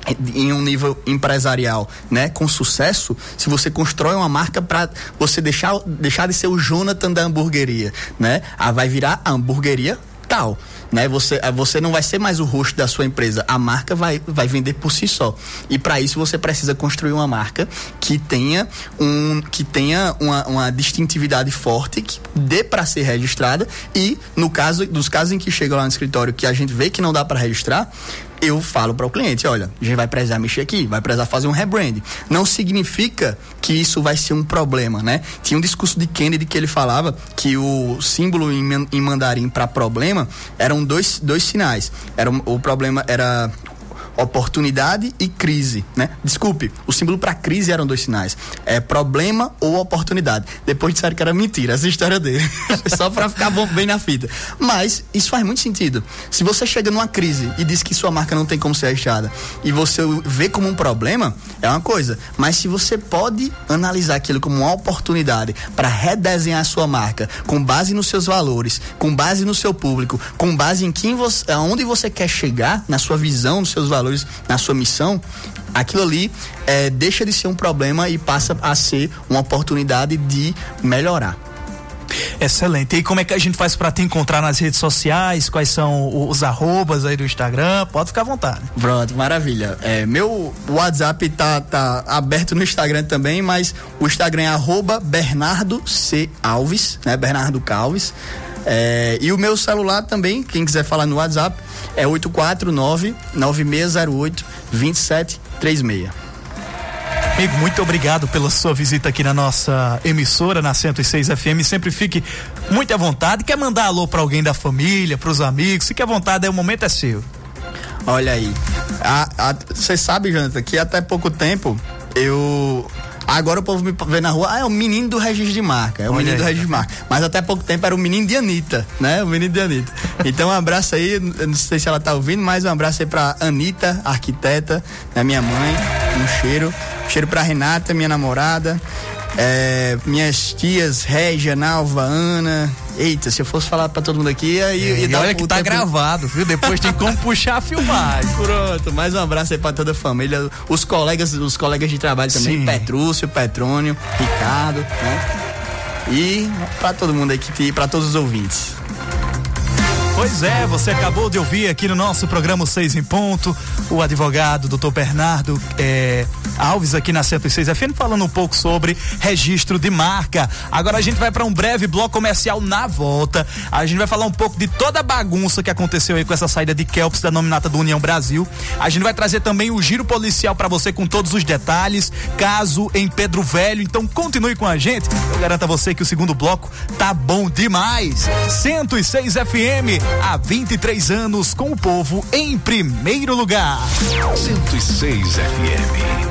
em um nível empresarial, né, com sucesso, se você constrói uma marca para você deixar de ser o Jonathan da hamburgueria, né? Vai virar a hamburgueria tal, né? Você não vai ser mais o rosto da sua empresa, a marca vai vender por si só. E para isso você precisa construir uma marca que tenha uma distintividade forte, que dê para ser registrada, e dos casos em que chega lá no escritório que a gente vê que não dá para registrar, eu falo para o cliente, olha, a gente vai precisar mexer aqui, vai precisar fazer um rebrand. Não significa que isso vai ser um problema, né? Tinha um discurso de Kennedy que ele falava que o símbolo em mandarim para problema eram dois sinais. O problema era oportunidade e crise, né? Desculpe, o símbolo para crise eram 2 sinais. Problema ou oportunidade. Depois disseram que era mentira essa história dele. Só para ficar bem na fita. Mas isso faz muito sentido. Se você chega numa crise e diz que sua marca não tem como ser registrada e você vê como um problema, é uma coisa. Mas se você pode analisar aquilo como uma oportunidade para redesenhar a sua marca com base nos seus valores, com base no seu público, com base em aonde você quer chegar, na sua visão, nos seus valores, na sua missão, aquilo ali deixa de ser um problema e passa a ser uma oportunidade de melhorar. Excelente. E como é que a gente faz para te encontrar nas redes sociais? Quais são os arrobas aí do Instagram? Pode ficar à vontade. Pronto, maravilha. Meu WhatsApp tá aberto no Instagram também, mas o Instagram é @Bernardo C. Alves, né? Bernardo Calves. E o meu celular também, quem quiser falar no WhatsApp, é 849-9608-2736. Amigo, muito obrigado pela sua visita aqui na nossa emissora, na 106 FM. Sempre fique muito à vontade. Quer mandar alô para alguém da família, para os amigos? Fique à vontade, o momento é seu. Olha aí, você sabe, Jonathan, que até pouco tempo agora o povo me vê na rua, é o menino do registro de marca, do registro de marca. Mas até pouco tempo era o menino de Anitta, né? O menino de Anitta. Então um abraço aí, não sei se ela tá ouvindo, mas um abraço aí pra Anitta, arquiteta, né? Minha mãe, um cheiro pra Renata, minha namorada, minhas tias, Régia, Nalva, Ana. Eita, se eu fosse falar pra todo mundo aqui, ia dar olha que tá gravado, viu? Depois tem como puxar a filmagem. Pronto, mais um abraço aí pra toda a família, os colegas de trabalho também. Sim. Petrúcio, Petrônio, Ricardo, né? E pra todo mundo aqui, pra todos os ouvintes. Pois é, você acabou de ouvir aqui no nosso programa 6 em Ponto, o advogado Dr. Bernardo Alves aqui na 106 FM falando um pouco sobre registro de marca. Agora a gente vai para um breve bloco comercial. Na volta a gente vai falar um pouco de toda a bagunça que aconteceu aí com essa saída de Kelps da nominata do União Brasil. A gente vai trazer também o giro policial para você com todos os detalhes, caso em Pedro Velho. Então continue com a gente, eu garanto a você que o segundo bloco tá bom demais. 106 FM, há 23 anos com o povo em primeiro lugar. 106 FM.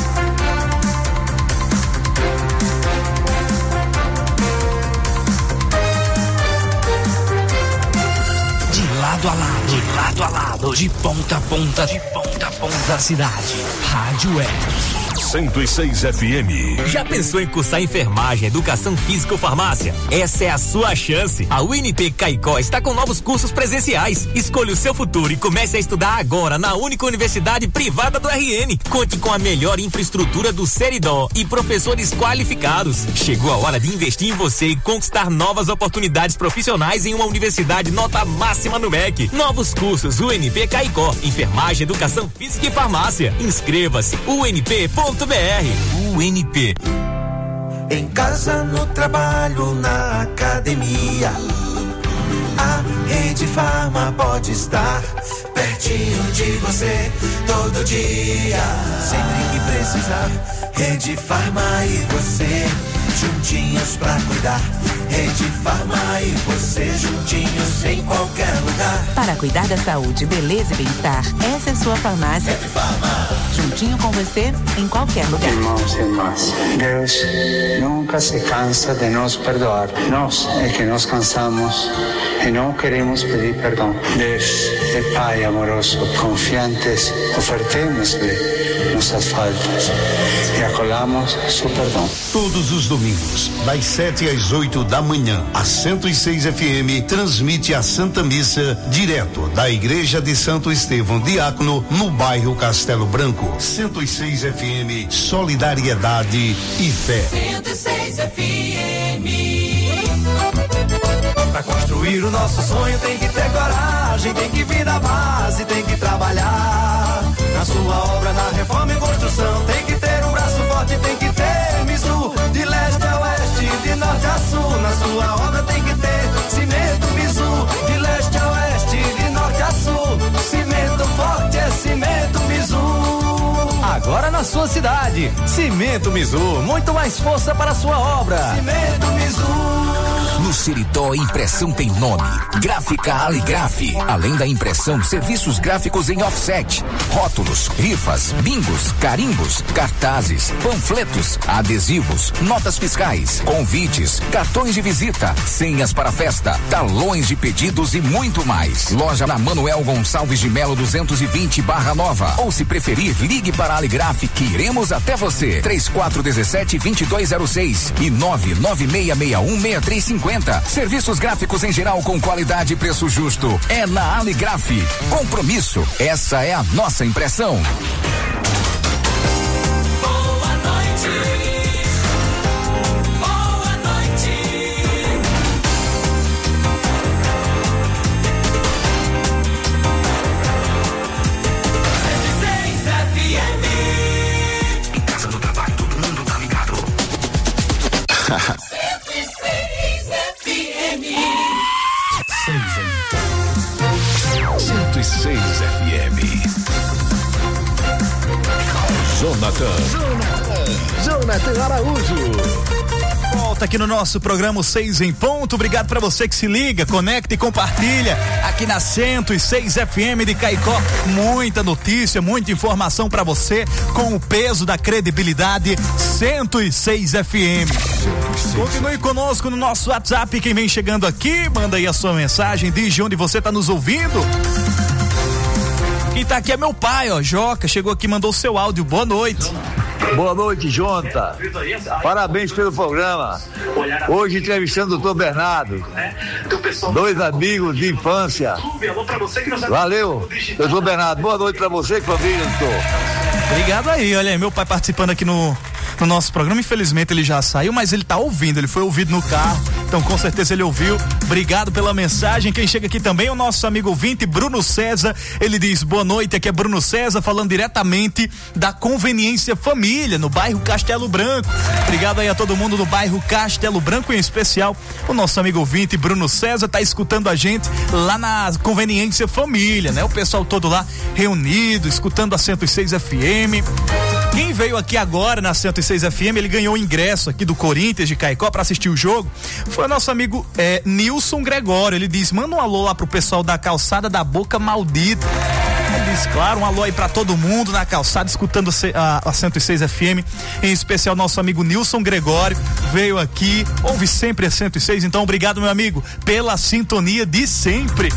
Lado a lado, de lado a lado, de ponta a ponta, da cidade. Rádio Web 106 FM. Já pensou em cursar enfermagem, educação física ou farmácia? Essa é a sua chance. A UNP Caicó está com novos cursos presenciais. Escolha o seu futuro e comece a estudar agora na única universidade privada do RN. Conte com a melhor infraestrutura do Seridó e professores qualificados. Chegou a hora de investir em você e conquistar novas oportunidades profissionais em uma universidade nota máxima no MEC. Novos cursos UNP Caicó, enfermagem, educação física e farmácia. Inscreva-se unp.br. UNP. Em casa, no trabalho, na academia, a Rede Farma pode estar pertinho de você todo dia. Sempre que precisar, Rede Farma e você juntinhos pra cuidar. Rede Farma e você juntinhos em qualquer lugar. Para cuidar da saúde, beleza e bem-estar, essa é sua farmácia. Rede Farma. Juntinho com você em qualquer lugar. Irmãos e irmãs, Deus nunca se cansa de nos perdoar. Nós é que nos cansamos e não queremos pedir perdão. Deus é Pai amoroso, confiantes, ofertemos-lhe nossas faltas e acolhamos seu perdão. Todos os domingos domingos, das 7 às 8 da manhã. A 106 FM transmite a Santa Missa direto da Igreja de Santo Estevão Diácono, no bairro Castelo Branco. 106 FM, solidariedade e fé. 106 FM. Pra construir o nosso sonho tem que ter coragem, tem que vir da base, tem que trabalhar. Na sua obra, na reforma e construção, tem que ter um braço forte, tem que ter Mizu. De leste a oeste, de norte a sul, na sua obra tem que ter cimento Mizu. De leste a oeste, de norte a sul, cimento forte é cimento Mizu. Agora na sua cidade, Cimento Mizu, muito mais força para a sua obra. Cimento Mizu. No Seridó, impressão tem nome. Gráfica Aligraf. Além da impressão, serviços gráficos em offset, rótulos, rifas, bingos, carimbos, cartazes, panfletos, adesivos, notas fiscais, convites, cartões de visita, senhas para festa, talões de pedidos e muito mais. Loja na Manuel Gonçalves de Melo 220 Barra Nova. Ou se preferir, ligue para a Aligraf que iremos até você. 3417-2206 e 99661-6350. Serviços gráficos em geral com qualidade e preço justo. É na Aligraf. Compromisso. Essa é a nossa impressão. Boa noite. Boa noite. 106 FM. Em casa, no trabalho, todo mundo tá ligado. 106 FM. Jonathan Araújo. Volta aqui no nosso programa 6 em ponto. Obrigado pra você que se liga, conecta e compartilha aqui na 106 FM de Caicó. Muita notícia, muita informação pra você com o peso da credibilidade 106 FM. Continue conosco no nosso WhatsApp. Quem vem chegando aqui, manda aí a sua mensagem, diz de onde você tá nos ouvindo. Quem tá aqui é meu pai, ó, Joca, chegou aqui, mandou o seu áudio. Boa noite. Boa noite, Jonta. Parabéns pelo programa. Hoje entrevistando o doutor Bernardo. Dois amigos de infância. Valeu, doutor Bernardo. Boa noite pra você, família, doutor. Obrigado aí, olha aí, meu pai participando aqui no nosso programa. Infelizmente ele já saiu, mas ele tá ouvindo, ele foi ouvido no carro, então com certeza ele ouviu. Obrigado pela mensagem. Quem chega aqui também é o nosso amigo ouvinte Bruno César. Ele diz: boa noite, aqui é Bruno César falando diretamente da Conveniência Família, no bairro Castelo Branco. Obrigado aí a todo mundo do bairro Castelo Branco, em especial o nosso amigo ouvinte Bruno César tá escutando a gente lá na Conveniência Família, né? O pessoal todo lá reunido, escutando a 106 FM. Quem veio aqui agora na 106 FM, ele ganhou o ingresso aqui do Corinthians de Caicó para assistir o jogo, foi o nosso amigo Nilson Gregório. Ele diz: manda um alô lá pro pessoal da Calçada da Boca Maldita. Ele diz, claro, um alô aí pra todo mundo na calçada, escutando a 106 FM, em especial nosso amigo Nilson Gregório, veio aqui, ouve sempre a 106, então obrigado, meu amigo, pela sintonia de sempre.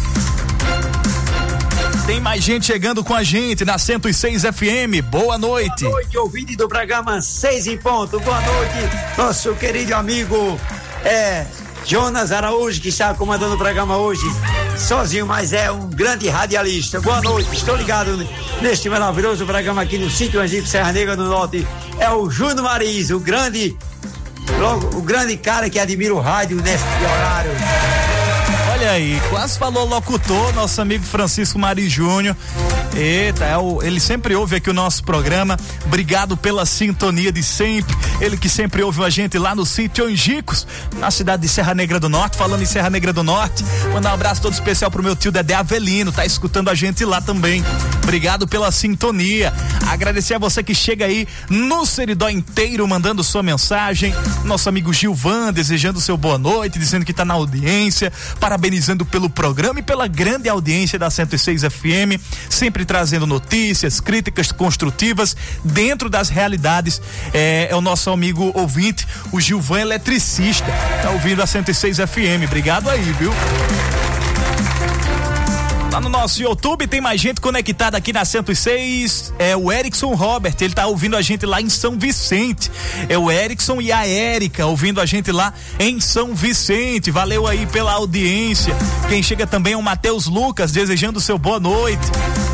Tem mais gente chegando com a gente na 106 FM. Boa noite. Boa noite, ouvinte do programa 6 em ponto. Boa noite, nosso querido amigo Jonas Araújo, que está comandando o programa hoje sozinho, mas é um grande radialista. Boa noite, estou ligado neste maravilhoso programa aqui no sítio Angico, Serra Negra do Norte. É o Júnior Mariz, o grande cara que admira o rádio neste horário. Olha aí, quase falou locutor, nosso amigo Francisco Mari Júnior. Eita, ele sempre ouve aqui o nosso programa. Obrigado pela sintonia de sempre. Ele que sempre ouve a gente lá no sítio Angicos, na cidade de Serra Negra do Norte. Falando em Serra Negra do Norte, mandar um abraço todo especial pro meu tio Dedé Avelino, tá escutando a gente lá também. Obrigado pela sintonia. Agradecer a você que chega aí no Seridó inteiro, mandando sua mensagem. Nosso amigo Gilvan, desejando seu boa noite, dizendo que tá na audiência, parabenizando pelo programa e pela grande audiência da 106 FM, sempre trazendo notícias, críticas construtivas dentro das realidades. É o nosso amigo ouvinte, o Gilvan eletricista, tá ouvindo a 106 FM. Obrigado aí, viu? Lá no nosso YouTube tem mais gente conectada aqui na 106. É o Erickson Robert, ele tá ouvindo a gente lá em São Vicente. É o Erickson e a Érica ouvindo a gente lá em São Vicente. Valeu aí pela audiência. Quem chega também é o Matheus Lucas, desejando seu boa noite.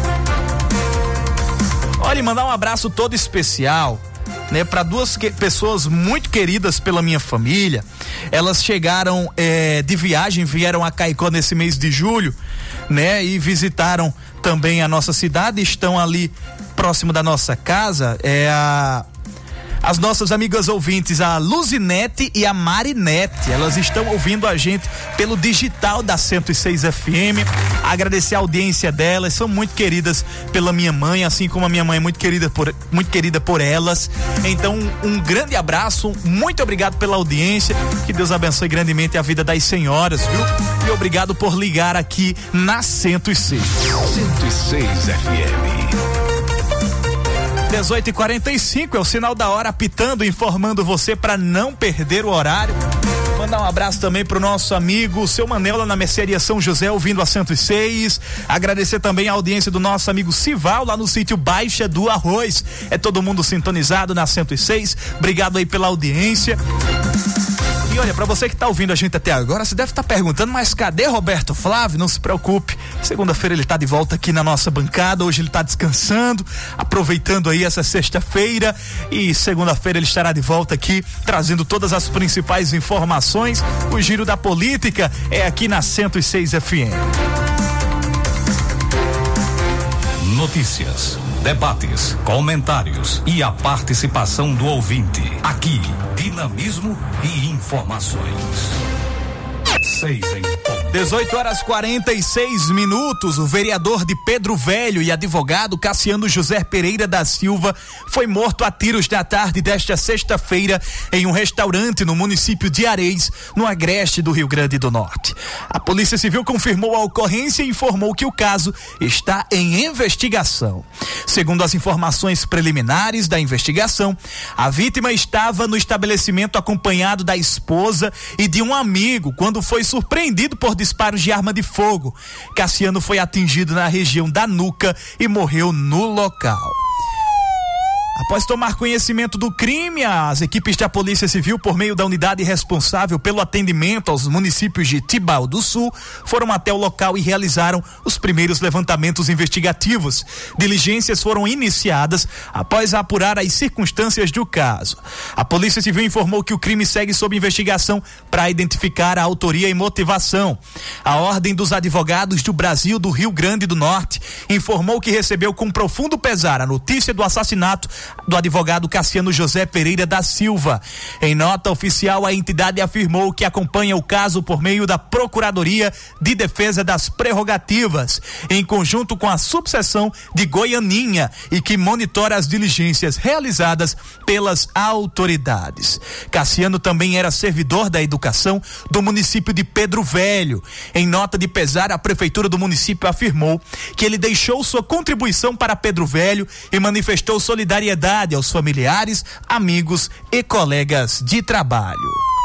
Olha, e mandar um abraço todo especial, né, para duas pessoas muito queridas pela minha família. Elas chegaram de viagem, vieram a Caicó nesse mês de julho, né, e visitaram também a nossa cidade, estão ali próximo da nossa casa. As nossas amigas ouvintes, a Luzinete e a Marinete, elas estão ouvindo a gente pelo digital da 106 FM. Agradecer a audiência delas, são muito queridas pela minha mãe, assim como a minha mãe é muito querida por elas. Então, um grande abraço, muito obrigado pela audiência, que Deus abençoe grandemente a vida das senhoras, viu? E obrigado por ligar aqui na 106. 106 FM. 18h45 é o sinal da hora, apitando, informando você para não perder o horário. Mandar um abraço também pro nosso amigo Seu Manel lá na Mercearia São José, ouvindo a 106. Agradecer também a audiência do nosso amigo Sival lá no sítio Baixa do Arroz. É todo mundo sintonizado na 106. Obrigado aí pela audiência. E olha, pra você que tá ouvindo a gente até agora, você deve estar perguntando, mas cadê Roberto Flávio? Não se preocupe, segunda-feira ele tá de volta aqui na nossa bancada. Hoje ele tá descansando, aproveitando aí essa sexta-feira, e segunda-feira ele estará de volta aqui, trazendo todas as principais informações. O Giro da Política é aqui na 106 FM. Notícias, debates, comentários e a participação do ouvinte. Aqui, dinamismo e informações. 18h46. O vereador de Pedro Velho e advogado Cassiano José Pereira da Silva foi morto a tiros na tarde desta sexta-feira em um restaurante no município de Areis, no agreste do Rio Grande do Norte. A Polícia Civil confirmou a ocorrência e informou que o caso está em investigação. Segundo as informações preliminares da investigação, a vítima estava no estabelecimento acompanhado da esposa e de um amigo quando foi surpreendido por disparos de arma de fogo. Cassiano foi atingido na região da nuca e morreu no local. Após tomar conhecimento do crime, as equipes da Polícia Civil, por meio da unidade responsável pelo atendimento aos municípios de Tibau do Sul, foram até o local e realizaram os primeiros levantamentos investigativos. Diligências foram iniciadas após apurar as circunstâncias do caso. A Polícia Civil informou que o crime segue sob investigação para identificar a autoria e motivação. A Ordem dos Advogados do Brasil do Rio Grande do Norte informou que recebeu com profundo pesar a notícia do assassinato do advogado Cassiano José Pereira da Silva. Em nota oficial, a entidade afirmou que acompanha o caso por meio da Procuradoria de Defesa das Prerrogativas, em conjunto com a subseção de Goianinha, e que monitora as diligências realizadas pelas autoridades. Cassiano também era servidor da educação do município de Pedro Velho. Em nota de pesar, a prefeitura do município afirmou que ele deixou sua contribuição para Pedro Velho e manifestou solidariedade aos familiares, amigos e colegas de trabalho.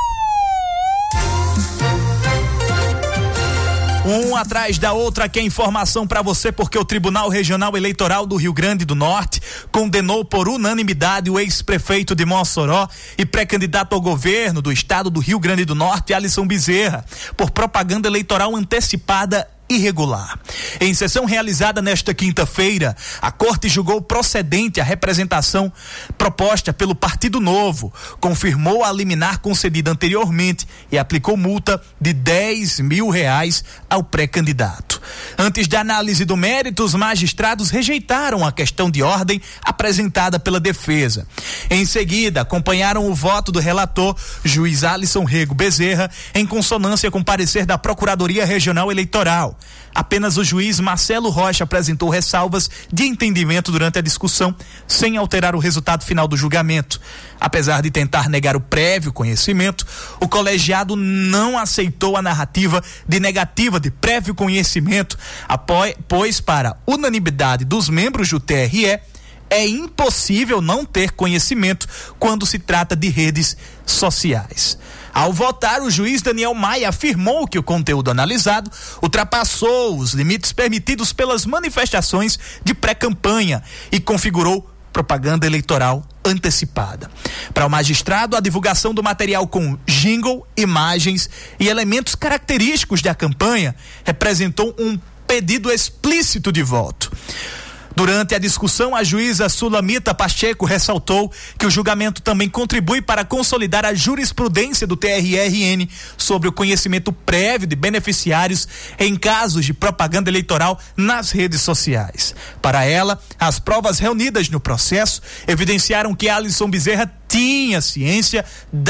Um atrás da outra, que é informação para você, porque o Tribunal Regional Eleitoral do Rio Grande do Norte condenou por unanimidade o ex-prefeito de Mossoró e pré-candidato ao governo do estado do Rio Grande do Norte, Alisson Bezerra, por propaganda eleitoral antecipada irregular. Em sessão realizada nesta quinta-feira, a Corte julgou procedente a representação proposta pelo Partido Novo, confirmou a liminar concedida anteriormente e aplicou multa de R$10 mil ao pré-candidato. Antes da análise do mérito, os magistrados rejeitaram a questão de ordem apresentada pela defesa. Em seguida, acompanharam o voto do relator, juiz Alisson Rego Bezerra, em consonância com o parecer da Procuradoria Regional Eleitoral. Apenas o juiz Marcelo Rocha apresentou ressalvas de entendimento durante a discussão, sem alterar o resultado final do julgamento. Apesar de tentar negar o prévio conhecimento, o colegiado não aceitou a narrativa de negativa de prévio conhecimento, pois, para unanimidade dos membros do TRE, é impossível não ter conhecimento quando se trata de redes sociais. Ao votar, o juiz Daniel Maia afirmou que o conteúdo analisado ultrapassou os limites permitidos pelas manifestações de pré-campanha e configurou propaganda eleitoral antecipada. Para o magistrado, a divulgação do material com jingle, imagens e elementos característicos da campanha representou um pedido explícito de voto. Durante a discussão, a juíza Sulamita Pacheco ressaltou que o julgamento também contribui para consolidar a jurisprudência do TRRN sobre o conhecimento prévio de beneficiários em casos de propaganda eleitoral nas redes sociais. Para ela, as provas reunidas no processo evidenciaram que Alisson Bezerra tinha ciência